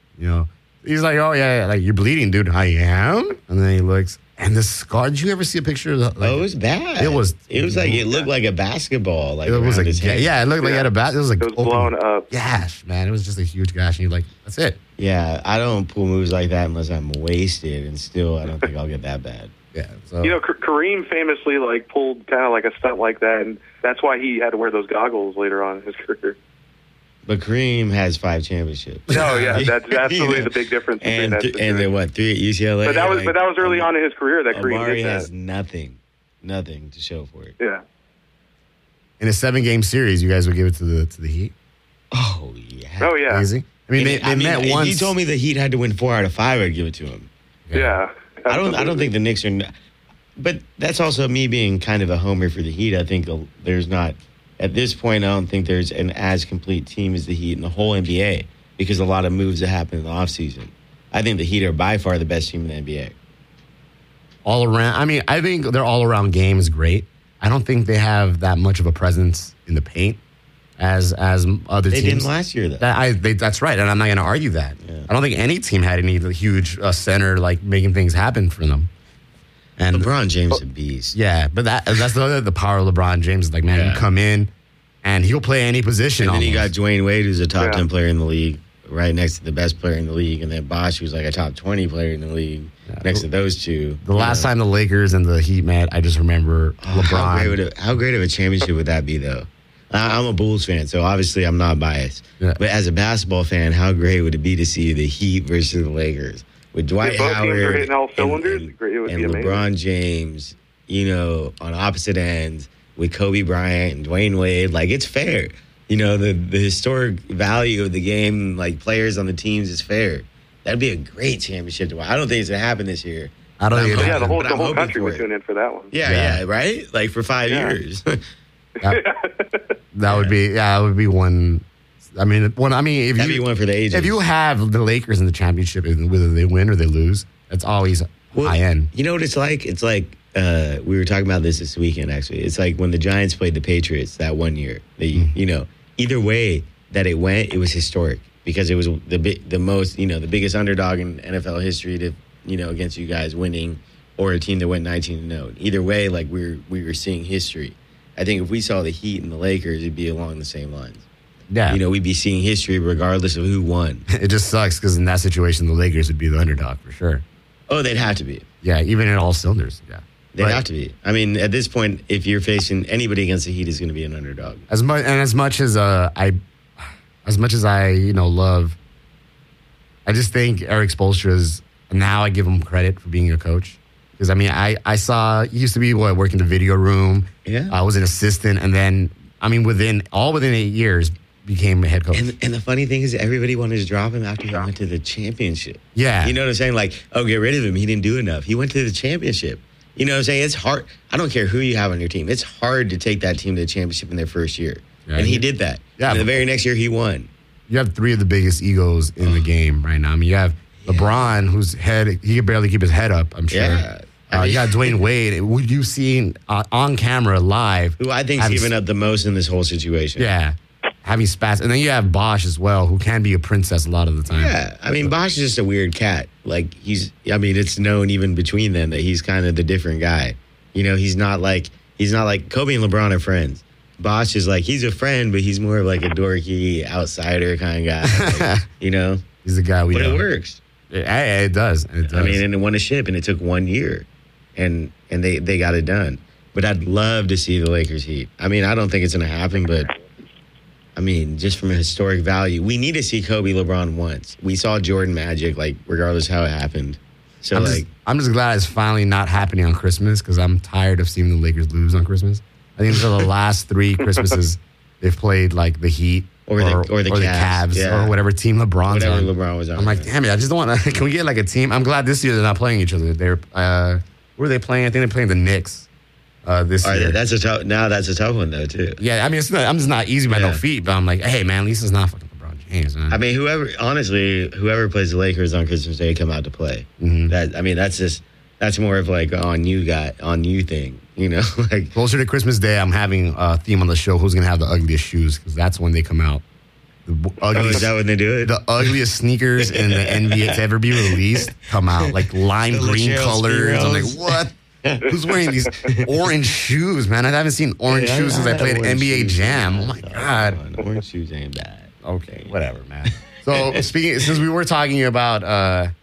He's like, oh yeah, like you're bleeding, dude. I am. And then he looks, and the scar. Did you ever see a picture of that? It was bad. It was like it looked like a basketball. Like it was like his hand. It looked like he had a bat. It was like it was blown up. Gash, man. It was just a huge gash, and you're like, that's it. Yeah, I don't pull moves like that unless I'm wasted, and still, I don't think I'll get that bad. Yeah. So. Kareem famously pulled kind of like a stunt like that, and that's why he had to wear those goggles later on in his career. But Kareem has 5 championships. No, yeah, that's absolutely the big difference. And then 3 at UCLA. But that was early on in his career that Kareem Amari did that. has nothing to show for it. Yeah. In a 7-game series, you guys would give it to the Heat. Oh yeah. Oh yeah. Easy. I mean, they met once. If he told me the Heat had to win 4 out of 5, I'd give it to him. Yeah. I don't think the Knicks are. But that's also me being kind of a homer for the Heat. I think there's not. At this point, I don't think there's an as complete team as the Heat in the whole NBA because a lot of moves that happen in the offseason. I think the Heat are by far the best team in the NBA. All around. I mean, I think their all-around game is great. I don't think they have that much of a presence in the paint as other teams. They didn't last year, though. That's right, and I'm not going to argue that. Yeah. I don't think any team had any huge center making things happen for them. And LeBron James is a beast. Yeah, but that's the power of LeBron James. Like, man, you come in, and he'll play any position. And then you got Dwayne Wade, who's a top 10 player in the league, right next to the best player in the league, and then Bosh, who's like a top 20 player in the league, next to those two. The last time the Lakers and the Heat met, I just remember LeBron. How great of a championship would that be, though? I'm a Bulls fan, so obviously I'm not biased. Yeah. But as a basketball fan, how great would it be to see the Heat versus the Lakers? With Dwight Howard teams are hitting all cylinders, and it would be amazing. LeBron James, on opposite ends with Kobe Bryant and Dwayne Wade. Like, it's fair. you know, the historic value of the game, like players on the teams, is fair. That'd be a great championship to watch. I don't think it's gonna happen this year. I don't think the whole country would tune in for that one. Yeah, right? Like for 5 years. That would be one. I mean, if that'd be one for the ages. If you have the Lakers in the championship, whether they win or they lose, that's always high end. You know what it's like? It's like we were talking about this weekend. Actually, it's like when the Giants played the Patriots that one year. You know, either way that it went, it was historic because it was the most, you know, the biggest underdog in NFL history to, you know, against you guys winning, or a team that went 19-0. Either way, like we were seeing history. I think if we saw the Heat and the Lakers, it'd be along the same lines. Yeah. You know, we'd be seeing history regardless of who won. It just sucks because in that situation, the Lakers would be the underdog for sure. Oh, they'd have to be. Yeah, even in all cylinders. Yeah. They'd have to be. I mean, at this point, if you're facing anybody against the Heat, is going to be an underdog. As much as I love, I just think Eric Spoelstra's, now I give him credit for being a coach. Because, I mean, I saw, he used to be, working the video room. Yeah. I was an assistant. And then, I mean, within 8 years, became a head coach. And the funny thing is, everybody wanted to drop him after he went to the championship. Yeah. You know what I'm saying? Like, oh, get rid of him. He didn't do enough. He went to the championship. You know what I'm saying? It's hard. I don't care who you have on your team. It's hard to take that team to the championship in their first year. Yeah, and he did that. Yeah. And the very next year, he won. You have 3 of the biggest egos in the game right now. I mean, you have LeBron, whose head, he can barely keep his head up, I'm sure. Yeah. You got Dwayne Wade. Would you seen on camera live? Who I think's given up the most in this whole situation. Yeah. Having spats. And then you have Bosch as well, who can be a princess a lot of the time. Yeah. I mean, Bosch is just a weird cat. Like, it's known even between them that he's kind of the different guy. You know, he's not like Kobe and LeBron are friends. Bosch is like, he's a friend, but he's more of like a dorky outsider kind of guy. Like, you know? He's the guy we know. But it works. It does. It does. I mean, and it won a ship, and it took 1 year. And they got it done. But I'd love to see the Lakers Heat. I mean, I don't think it's going to happen, but I mean, just from a historic value, we need to see Kobe LeBron once. We saw Jordan Magic, like, regardless how it happened. So, I'm just glad it's finally not happening on Christmas because I'm tired of seeing the Lakers lose on Christmas. I think for the last 3 Christmases, they've played like the Heat or the Cavs or whatever team LeBron's on. LeBron was on. I'm like, damn it, I just don't want to. Can we get like a team? I'm glad this year they're not playing each other. They're who are they playing? I think they're playing the Knicks this year. That's a tough one though too. Yeah, I mean, I'm just not easy by no feet, but I'm like, hey man, at least it's not fucking LeBron James, man. I mean, whoever plays the Lakers on Christmas Day come out to play. Mm-hmm. That's more of like on you thing, you know. Like closer to Christmas Day, I'm having a theme on the show. Who's gonna have the ugliest shoes? Because that's when they come out. Is that when they do it? The ugliest sneakers in the NBA to ever be released come out, like lime green colors. I'm like, what? Who's wearing these orange shoes, man? I haven't seen orange shoes since I played NBA Jam. Oh my god, orange shoes ain't bad. Okay, whatever, man. So since we were talking about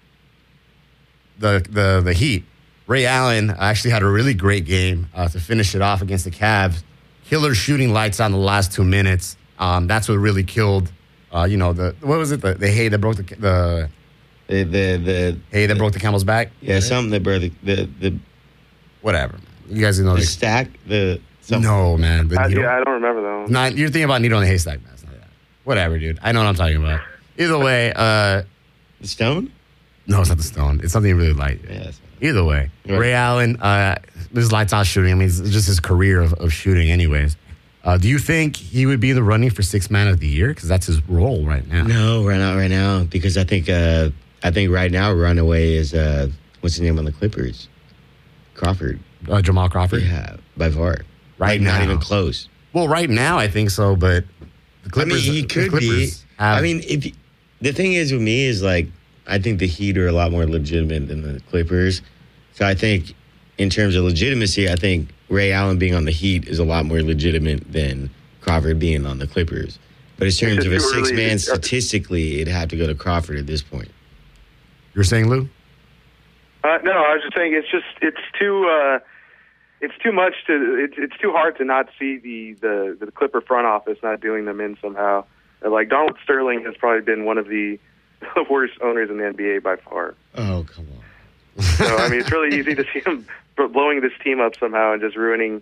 the Heat, Ray Allen actually had a really great game to finish it off against the Cavs. Killer shooting lights on the last 2 minutes. That's what really killed. What was it? The hay that broke the hay that broke the camel's back. Yeah, something that broke the whatever. You guys know the stack. No, man. I don't remember though. You're thinking about needle in the haystack, man. It's not that. Whatever, dude. I know what I'm talking about. Either way, the stone. No, it's not the stone. It's something really light. Yeah, either way, right. Ray Allen, this lights out shooting. I mean, it's just his career of shooting, anyways. Do you think he would be in the running for 6th man of the year? Because that's his role right now. No, right now. Because I think right now runaway is what's his name on the Clippers? Crawford. Jamal Crawford. Yeah, by far. Right now, not even close. Well, right now I think so, but the Clippers. I mean, he could be. The thing is with me is like I think the Heat are a lot more legitimate than the Clippers. So I think in terms of legitimacy, I think Ray Allen being on the Heat is a lot more legitimate than Crawford being on the Clippers. But in terms of a 6-man, statistically, it'd have to go to Crawford at this point. You're saying, Lou? No, I was just saying it's too much it's too hard to not see the Clipper front office not doing them in somehow. Like Donald Sterling has probably been one of the worst owners in the NBA by far. Oh, come on. So, I mean, it's really easy to see him blowing this team up somehow and just ruining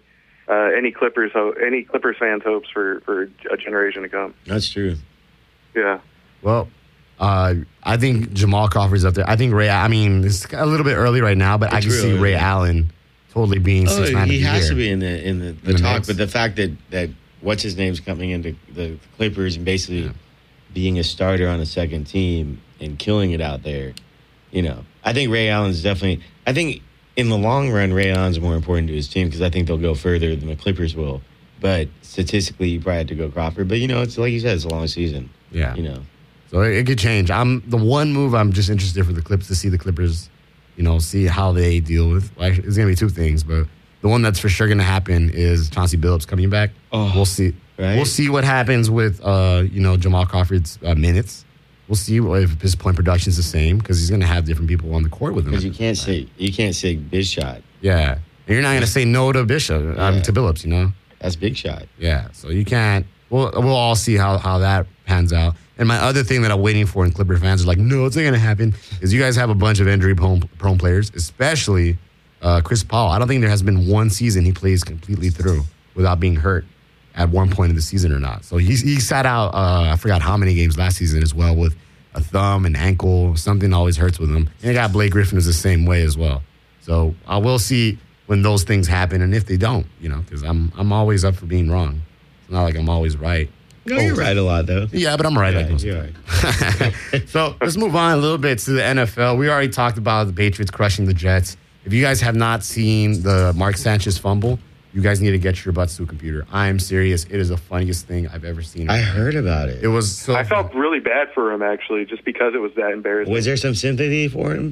any Clippers fans' hopes for a generation to come. That's true. Yeah. Well, I think Jamal Crawford's up there. I think it's a little bit early right now, but I can see Ray Allen totally being 6 man. He has to be in the talk. mix. But the fact that what's his name's coming into the Clippers and basically being a starter on a second team and killing it out there, I think Ray Allen's definitely. I think in the long run, Ray Allen's more important to his team because I think they'll go further than the Clippers will. But statistically, you probably have to go Crawford. But it's like you said, it's a long season. Yeah. So it could change. The one move I'm just interested for the Clips to see the Clippers, see how they deal with. Like, it's going to be two things, but the one that's for sure going to happen is Chauncey Billups coming back. Oh, we'll see. Right? We'll see what happens with Jamal Crawford's minutes. We'll see if his point production is the same because he's going to have different people on the court with him. Because you can't say Big Shot. Yeah, and you're not going to say no to Bishop to Billups. That's Big Shot. Yeah, so you can't. We'll all see how that pans out. And my other thing that I'm waiting for, and Clipper fans are like, no, it's not going to happen, is you guys have a bunch of injury-prone players, especially Chris Paul. I don't think there has been one season he plays completely through without being hurt at one point in the season or not. So he sat out, I forgot how many games last season as well, with a thumb, an ankle, something always hurts with him. And I got Blake Griffin is the same way as well. So I will see when those things happen, and if they don't, because I'm always up for being wrong. It's not like I'm always right. No, you're right a lot, though. Yeah, but I'm right. You're right. So let's move on a little bit to the NFL. We already talked about the Patriots crushing the Jets. If you guys have not seen the Mark Sanchez fumble, you guys need to get your butts to a computer. I am serious. It is the funniest thing I've ever seen. I heard about it. It was so I felt really bad for him, actually, just because it was that embarrassing. Was there some sympathy for him?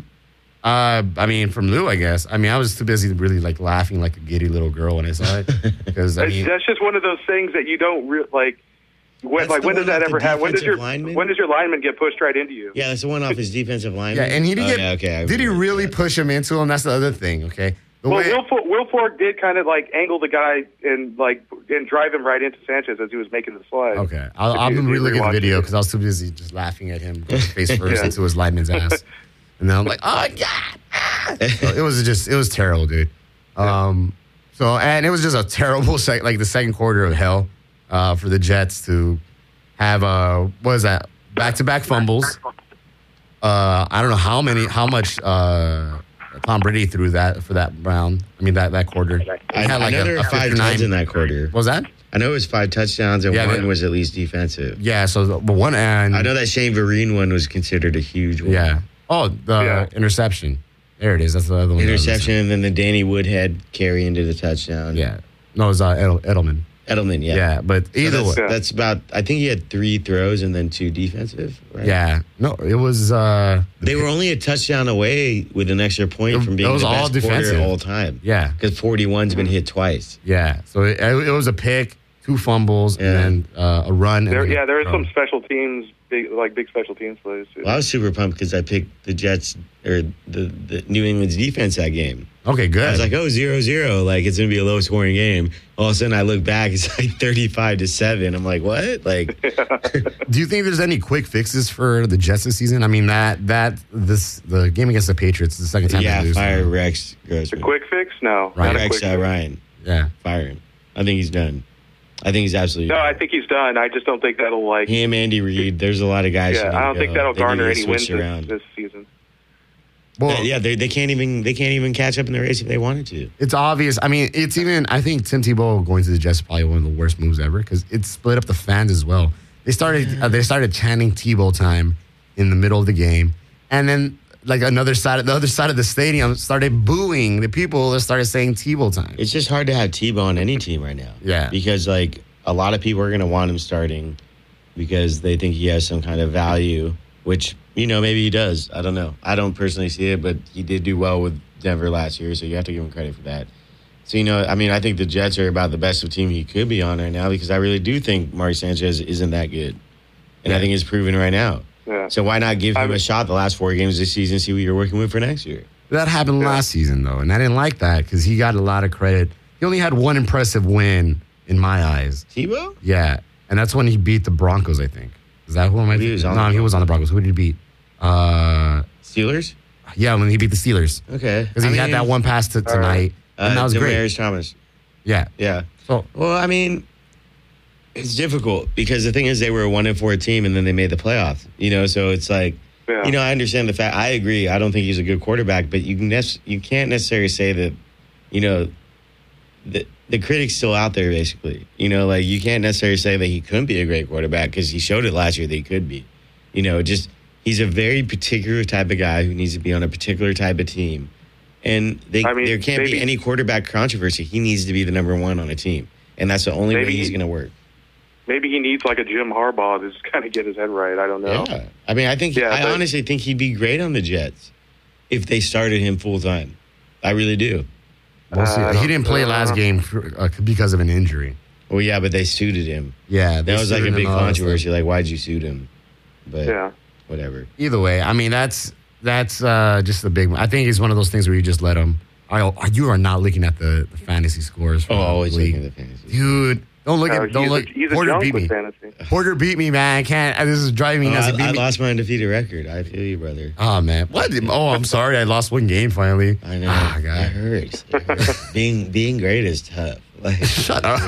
From Lou, I guess. I was too busy really laughing like a giddy little girl when I saw it. Because that's just one of those things that you don't like. When does that ever happen? When does your lineman get pushed right into you? Yeah, that's the one off his defensive lineman. Yeah, and he didn't did he really push him into him? That's the other thing. Okay. Will Fork did kind of angle the guy and drive him right into Sanchez as he was making the slide. Okay, I'll re-look at the video because I was too busy just laughing at him face first into his lineman's ass, and then I'm like, oh God! So it was terrible, dude. And it was just a terrible the second quarter of hell for the Jets to have what is that, back-to-back fumbles. I don't know how much. Tom Brady threw that for that round. That quarter. I know there were 5 touchdowns in that quarter. What was that? I know it was 5 touchdowns and one was at least defensive. Yeah, so the one and I know that Shane Vereen one was considered a huge one. Yeah. Oh, the interception. There it is. That's the other one. Interception, and then the Danny Woodhead carry into the touchdown. Yeah. No, it was Edelman. Edelman, yeah. Yeah, but either way. That's about, I think he had 3 throws and then 2 defensive, right? Yeah. No, it was... they were only a touchdown away with an extra point from being the best quarter all time. Yeah. Because 41's been hit twice. Yeah. So it was a pick, 2 fumbles, and then a run. There were some special teams, big special teams plays, too. Well, I was super pumped because I picked the Jets, or the New England's defense that game. Okay, good. I was like, 0-0. Like, it's going to be a low-scoring game. All of a sudden, I look back, it's 35-7. I'm like, what? Do you think there's any quick fixes for the Jets this season? The game against the Patriots is the second time they lose. Yeah, fire Rex Grossman. A quick fix? No. Rex Ryan. Yeah. Fire him. I think he's done. I think he's absolutely done. No, I think he's done. I just don't think that'll him, Andy Reid. There's a lot of guys. Yeah, I don't think that'll garner any wins this season. Well, they can't even catch up in the race if they wanted to. It's obvious. I think Tim Tebow going to the Jets is probably one of the worst moves ever because it split up the fans as well. They started chanting Tebow time in the middle of the game, and then the other side of the stadium started booing the people that started saying Tebow time. It's just hard to have Tebow on any team right now. Yeah, because a lot of people are going to want him starting because they think he has some kind of value, which. Maybe he does. I don't know. I don't personally see it, but he did do well with Denver last year, so you have to give him credit for that. So, I think the Jets are about the best of team he could be on right now because I really do think Mark Sanchez isn't that good. And I think it's proven right now. Yeah. So why not give him a shot the last 4 games this season, see what you're working with for next year? That happened last season, though, and I didn't like that because he got a lot of credit. He only had one impressive win in my eyes. Tebow? Yeah, and that's when he beat the Broncos, I think. Is that who am I thinking? No, he was on the Broncos. Who did he beat? Steelers? Yeah, when he beat the Steelers. Okay. Because he had that one pass tonight, and that was great. Demaryius Thomas. Yeah. Yeah. So, well, I mean, it's difficult because the thing is they were a 1-4 team and then they made the playoffs. So it's like, I understand the fact. I agree. I don't think he's a good quarterback, but you can't necessarily say that, the critic's still out there, basically. You can't necessarily say that he couldn't be a great quarterback because he showed it last year that he could be. He's a very particular type of guy who needs to be on a particular type of team. And there can't be any quarterback controversy. He needs to be the number one on a team. And that's the only way he's going to work. Maybe he needs like a Jim Harbaugh to just kind of get his head right. I don't know. Yeah. I mean, I honestly think he'd be great on the Jets if they started him full time. I really do. We'll see. He didn't play last game because of an injury. Well, yeah, but they suited him. Yeah. That was like a big controversy. Like, why'd you suit him? But whatever. Either way, I mean, that's just a big one. I think it's one of those things where you just let him. You are not looking at the fantasy scores. Always looking at the fantasy. Dude. Don't look. Porter beat me. Porter beat me, man. I can't. This is driving me nuts. I lost my undefeated record. I feel you, brother. Oh man, what? Oh, I'm sorry. I lost one game finally. I know. Oh, God. It hurts. Being great is tough. Shut up.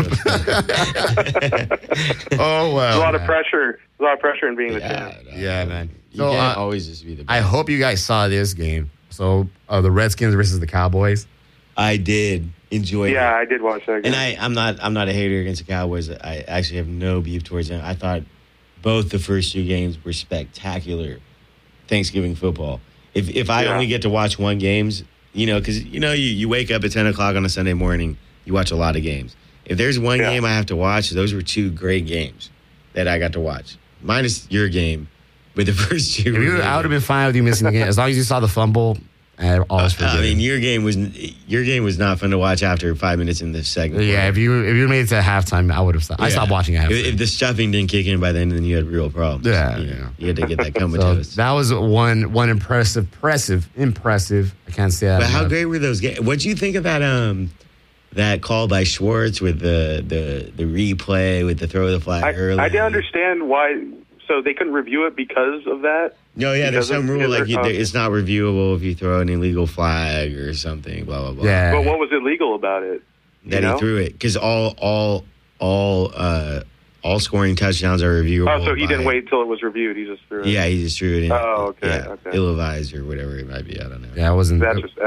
Oh wow. There's a lot of pressure. There's a lot of pressure in being the champ. Yeah, man. You can't always just be the best. I hope you guys saw this game. So the Redskins versus the Cowboys. I did. Enjoyed it. Yeah, I did watch that game. And I'm not a hater against the Cowboys. I actually have no beef towards them. I thought both the first two games were spectacular Thanksgiving football. If I only get to watch one games, because you wake up at 10 o'clock on a Sunday morning, you watch a lot of games. If there's one game I have to watch, those were two great games that I got to watch. Minus your game, but the first two. I would have been fine with you missing the game as long as you saw the fumble. I mean, your game was not fun to watch after 5 minutes in the second. Yeah, if you made it to halftime, I would have stopped. I stopped watching at halftime. If the stuffing didn't kick in by then you had real problems. Yeah, you had to get that comatose. That was one impressive. I can't say that. But how great were those games? What do you think of that call by Schwartz with the replay with the throw of the flag early? I didn't understand why. So they couldn't review it because of that? No, yeah, there's some rule like it's not reviewable if you throw an illegal flag or something, blah, blah, blah. Yeah. But what was illegal about it? That he threw it. Because all scoring touchdowns are reviewable. Oh, so he didn't wait till it was reviewed. He just threw it. Yeah, he just threw it in. Oh, okay. Okay. Ill-advised or whatever it might be. I don't know. Yeah, it wasn't.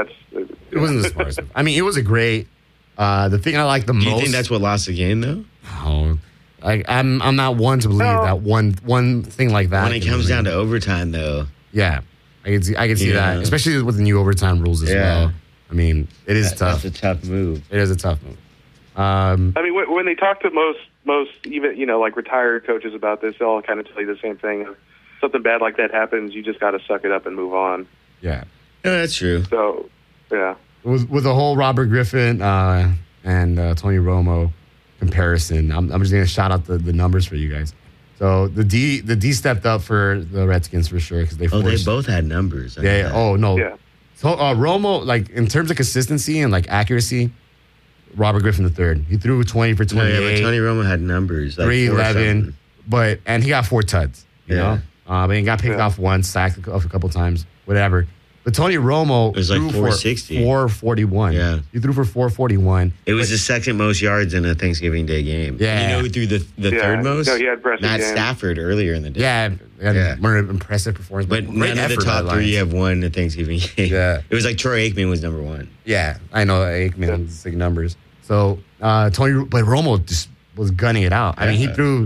It wasn't the smartest. I mean, it was a great. The thing I like the most. Do you think that's what lost the game, though? Oh, I'm not one to believe that one thing like that. When it comes down to overtime, though. Yeah, I can see that, especially with the new overtime rules as well. I mean, it is tough. That's a tough move. It is a tough move. I mean, when they talk to most even like retired coaches about this, they'll all kind of tell you the same thing. If something bad like that happens, you just got to suck it up and move on. Yeah, that's true. So, yeah, with the whole Robert Griffin and Tony Romo comparison, I'm just going to shout out the numbers for you guys. So the D stepped up for the Redskins for sure because they both had numbers. Yeah. Oh no. Yeah. So Romo, like in terms of consistency and like accuracy, Robert Griffin III. He threw 20 for 28. No, but Tony Romo had numbers like 311, and he got 4 tuds. You know, but he got picked off once, sacked a couple times, whatever. But Tony Romo was like 460. 441. Yeah. He threw for 441. It was the second most yards in a Thanksgiving Day game. Yeah. And you know who threw the third most? No, he had Matt Stafford earlier in the day. Yeah. More impressive performance. But none of the top three have won a Thanksgiving game. Yeah. It was like Troy Aikman was number one. Yeah. I know Aikman's big numbers. So but Romo just was gunning it out. I mean, he threw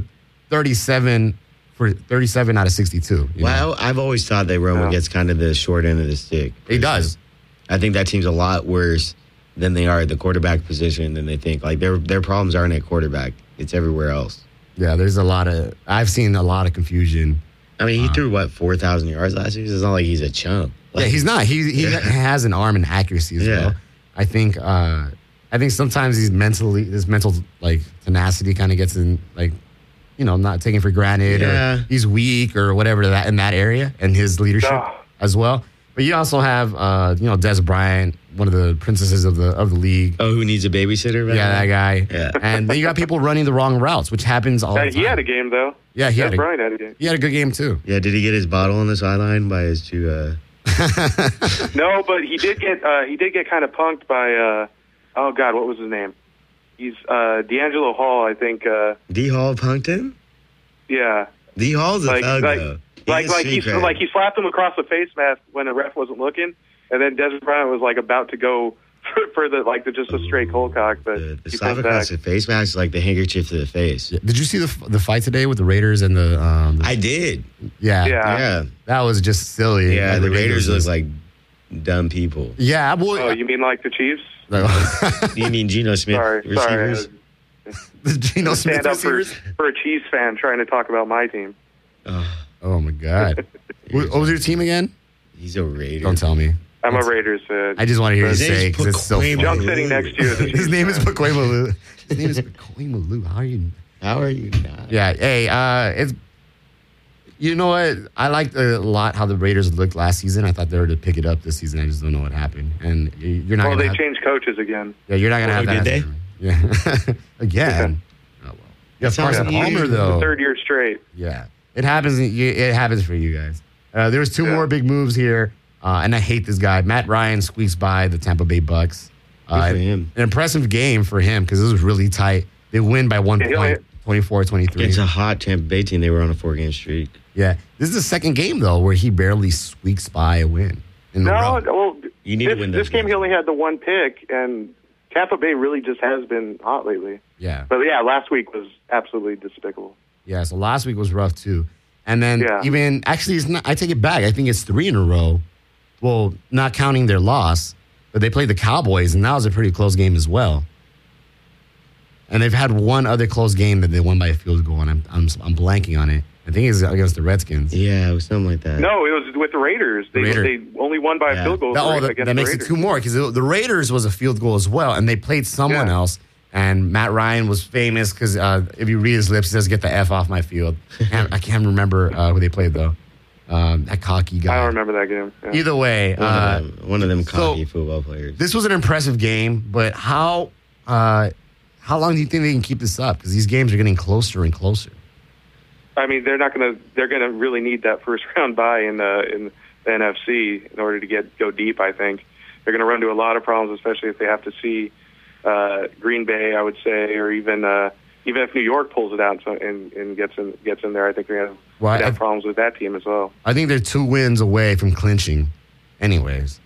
37 out of 62. Well, I've always thought that Romo gets kind of the short end of the stick. He does. I think that team's a lot worse than they are at the quarterback position than they think. Like their problems aren't at quarterback; it's everywhere else. Yeah, I've seen a lot of confusion. I mean, he threw 4,000 yards last year. It's not like he's a chump. Yeah, he's not. He has an arm and accuracy as well. I think sometimes his mental like tenacity kind of gets in like. Not taken for granted, or he's weak, or whatever in that area, and his leadership as well. But you also have, Des Bryant, one of the princesses of the league. Oh, who needs a babysitter? Right? Yeah, that guy. Yeah. And then you got people running the wrong routes, which happens all the time. He had a game though. Yeah, Bryant had a game. He had a good game too. Yeah, did he get his bottle on the sideline by his two? No, but he did get kind of punked by. Oh God, what was his name? He's D'Angelo Hall, I think. D. Hall punked him? Yeah. D. Hall's a thug, though. He slapped him across the face mask when the ref wasn't looking, and then Desmond Bryant was like about to go for just a straight cold cock, but the slap across the face mask is like the handkerchief to the face. Did you see the fight today with the Raiders and the? I did. Yeah. That was just silly. Yeah, the Raiders look like dumb people. Yeah, boy. Oh, you mean like the Chiefs? You mean Geno Smith receivers? The Geno Smith stand up receivers? for a Chiefs fan trying to talk about my team. Oh my God! What was your team again? He's a Raider. Don't tell me. I'm a Raiders fan. I just want to hear you say because it's so funny. Junk sitting next to you. His name is Pakwemalu. His name is Pakwemalu. How are you not? Yeah. Hey, it's. You know what? I liked a lot how the Raiders looked last season. I thought they were to pick it up this season. I just don't know what happened. And you're not. Well, they changed coaches again. Yeah, you're not gonna have that. Did they? Yeah. Again. Oh well. You have Carson Palmer though. The 3rd year straight. Yeah, it happens. It happens for you guys. There was 2 more big moves here, and I hate this guy. Matt Ryan squeaks by the Tampa Bay Bucks. Good for him. An impressive game for him because it was really tight. They win by 1 point, 24-23. It's a hot Tampa Bay team. They were on a 4-game streak. Yeah, this is the second game though where he barely squeaks by a win. Well, you need to win this game. He only had the 1 pick, and Tampa Bay really just has been hot lately. Yeah, but yeah, last week was absolutely despicable. Yeah, so last week was rough too, and then even actually, it's not. I take it back. I think it's 3 in a row. Well, not counting their loss, but they played the Cowboys, and that was a pretty close game as well. And they've had one other close game that they won by a field goal, and I'm blanking on it. I think it's against the Redskins. Yeah, it was something like that. No, it was with the Raiders. They only won by a field goal. That makes it 2 more because the Raiders was a field goal as well, and they played someone else. And Matt Ryan was famous because if you read his lips, he says, "Get the F off my field." I can't remember who they played though. That cocky guy. I don't remember that game. Yeah. Either way, one of them cocky football players. This was an impressive game, but how long do you think they can keep this up? Because these games are getting closer and closer. I mean, they're gonna really need that first round bye in the NFC in order to go deep. I think they're gonna run into a lot of problems, especially if they have to see Green Bay, I would say, or even if New York pulls it out and gets in there. I think they're gonna have problems with that team as well. I think they're 2 wins away from clinching, anyways.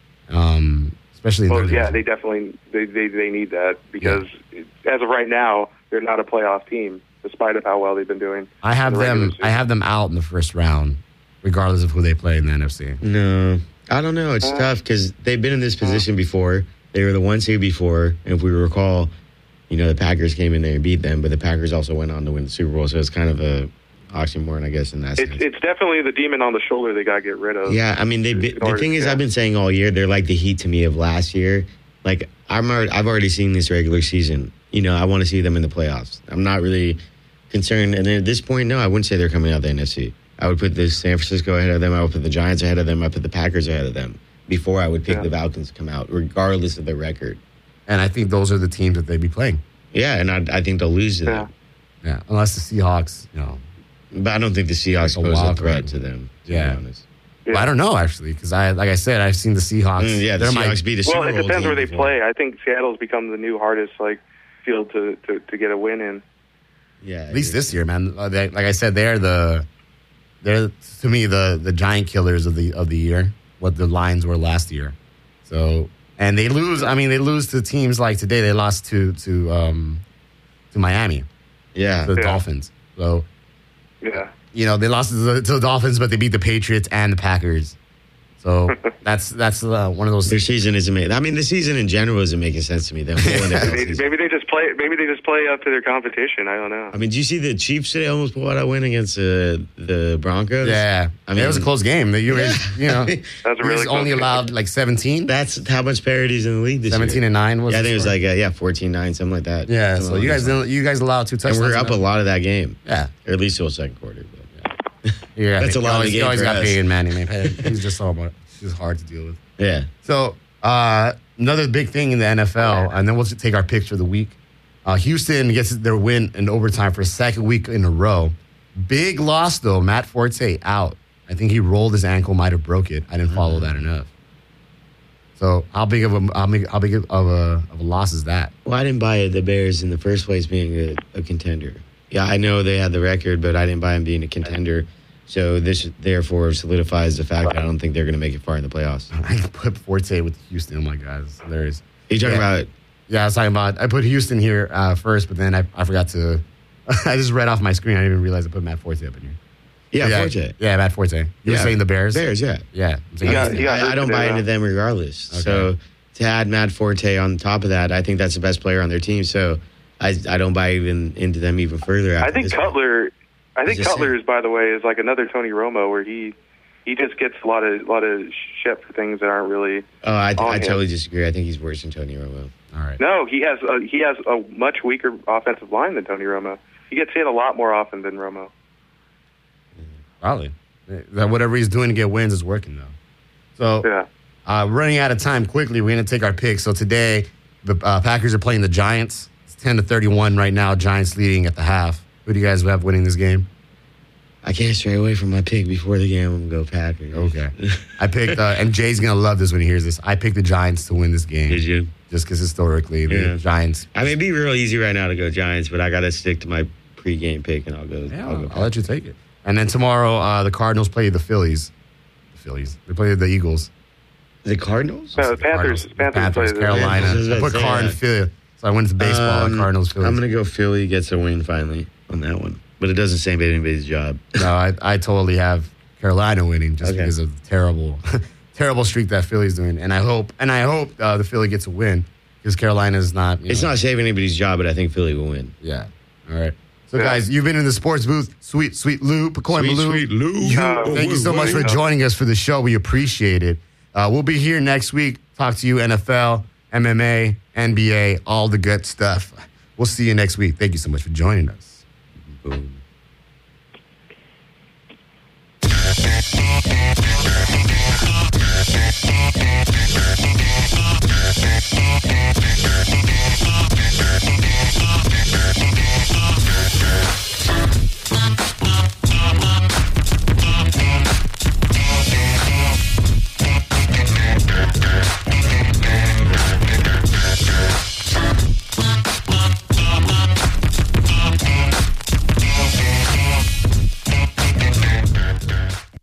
Especially. They definitely they need that because as of right now, they're not a playoff team. Despite of how well they've been doing. I have them out in the first round, regardless of who they play in the NFC. No, I don't know. It's tough because they've been in this position before. They were the 1 seed before. And if we recall, the Packers came in there and beat them, but the Packers also went on to win the Super Bowl. So it's kind of a oxymoron, I guess, in that sense. It's definitely the demon on the shoulder they got to get rid of. Yeah, I mean, the thing is, I've been saying all year, they're like the Heat to me of last year. Like, I've already seen this regular season. I want to see them in the playoffs. I'm not really concerned, and at this point, no, I wouldn't say they're coming out of the NFC. I would put the San Francisco ahead of them. I would put the Giants ahead of them. I put the Packers ahead of them before I would pick the Falcons to come out, regardless of their record. And I think those are the teams that they'd be playing. Yeah, and I think they'll lose to them. Yeah, unless the Seahawks, But I don't think the Seahawks pose a threat to them, to be honest. Yeah. Well, I don't know, actually, because like I said, I've seen the Seahawks. The Seahawks beat the Super Bowl. Well, it depends where they play. I think Seattle's become the new hardest field to get a win in. Yeah, at least this year, man. Like I said, they're to me the giant killers of the year. What the Lions were last year. So, and they lose. I mean, they lose to teams like today. They lost to Miami. Yeah, the Dolphins. So, yeah, they lost to the Dolphins, but they beat the Patriots and the Packers. So that's one of those. Their season isn't making. I mean, the season in general isn't making sense to me. Maybe they just play. Maybe they just play up to their competition. I don't know. I mean, did you see the Chiefs today almost pull out a win against the Broncos? Yeah, I mean, it was a close game. The that's a really only allowed 17. That's how much parity is in the league this 17 and 9 was. Yeah, I think it was 14-9, something like that. Yeah, so you guys allowed 2 touchdowns. And we're up a lot of that game. Yeah, or at least till second quarter. But yeah, that's a lot of the game. You always got Peyton Manning, man. He's just hard to deal with. Yeah. So another big thing in the NFL, and then we'll take our picks for the week. Houston gets their win in overtime for a second week in a row. Big loss, though. Matt Forte out. I think he rolled his ankle, might have broke it. I didn't follow that enough. So how big of a loss is that? Well, I didn't buy the Bears in the first place being a contender. Yeah, I know they had the record, but I didn't buy them being a contender. So this, therefore, solidifies the fact that I don't think they're going to make it far in the playoffs. I put Forte with Houston. Oh, my God. It's hilarious. Are you talking about? Yeah, I was talking about, I put Houston here first, but then I forgot to, I just read off my screen. I didn't even realize I put Matt Forte up in here. Yeah, Forte. Yeah, Matt Forte. You were saying the Bears? Bears, yeah. Yeah. I don't buy into them regardless. Okay. So to add Matt Forte on top of that, I think that's the best player on their team. So I don't buy into them even further. I think Cutler is, by the way, is like another Tony Romo where he just gets a lot of shit for things that aren't really. Oh, I totally disagree. I think he's worse than Tony Romo. All right. No, he has a much weaker offensive line than Tony Romo. He gets hit a lot more often than Romo. Probably. Whatever he's doing to get wins is working, though. So, running out of time quickly, we're going to take our picks. So today, the Packers are playing the Giants. It's 10-31 right now. Giants leading at the half. Who do you guys have winning this game? I can't stray away from my pick before the game. I'm going to go Packers. Okay. I picked, and Jay's going to love this when he hears this. I picked the Giants to win this game. Did you? Just because historically, the Giants. I mean, it'd be real easy right now to go Giants, but I got to stick to my pregame pick, and I'll go. Yeah, I'll let you take it. And then tomorrow, the Cardinals play the Phillies. They play the Eagles. The Cardinals? No, the Panthers. Panthers, Carolina. I put Card and Philly. So I went to baseball, Cardinals, Phillies. I'm going to go Philly gets a win finally on that one. But it doesn't say anybody's job. No, I totally have Carolina winning just because of the terrible streak that Philly's doing. And I hope the Philly gets a win because Carolina is not. It's not saving anybody's job, but I think Philly will win. Yeah. All right. So, guys, you've been in the sports booth. Sweet Lou. Sweet Lou. Thank you so much for joining us for the show. We appreciate it. We'll be here next week. Talk to you NFL, MMA, NBA, all the good stuff. We'll see you next week. Thank you so much for joining us. Boom.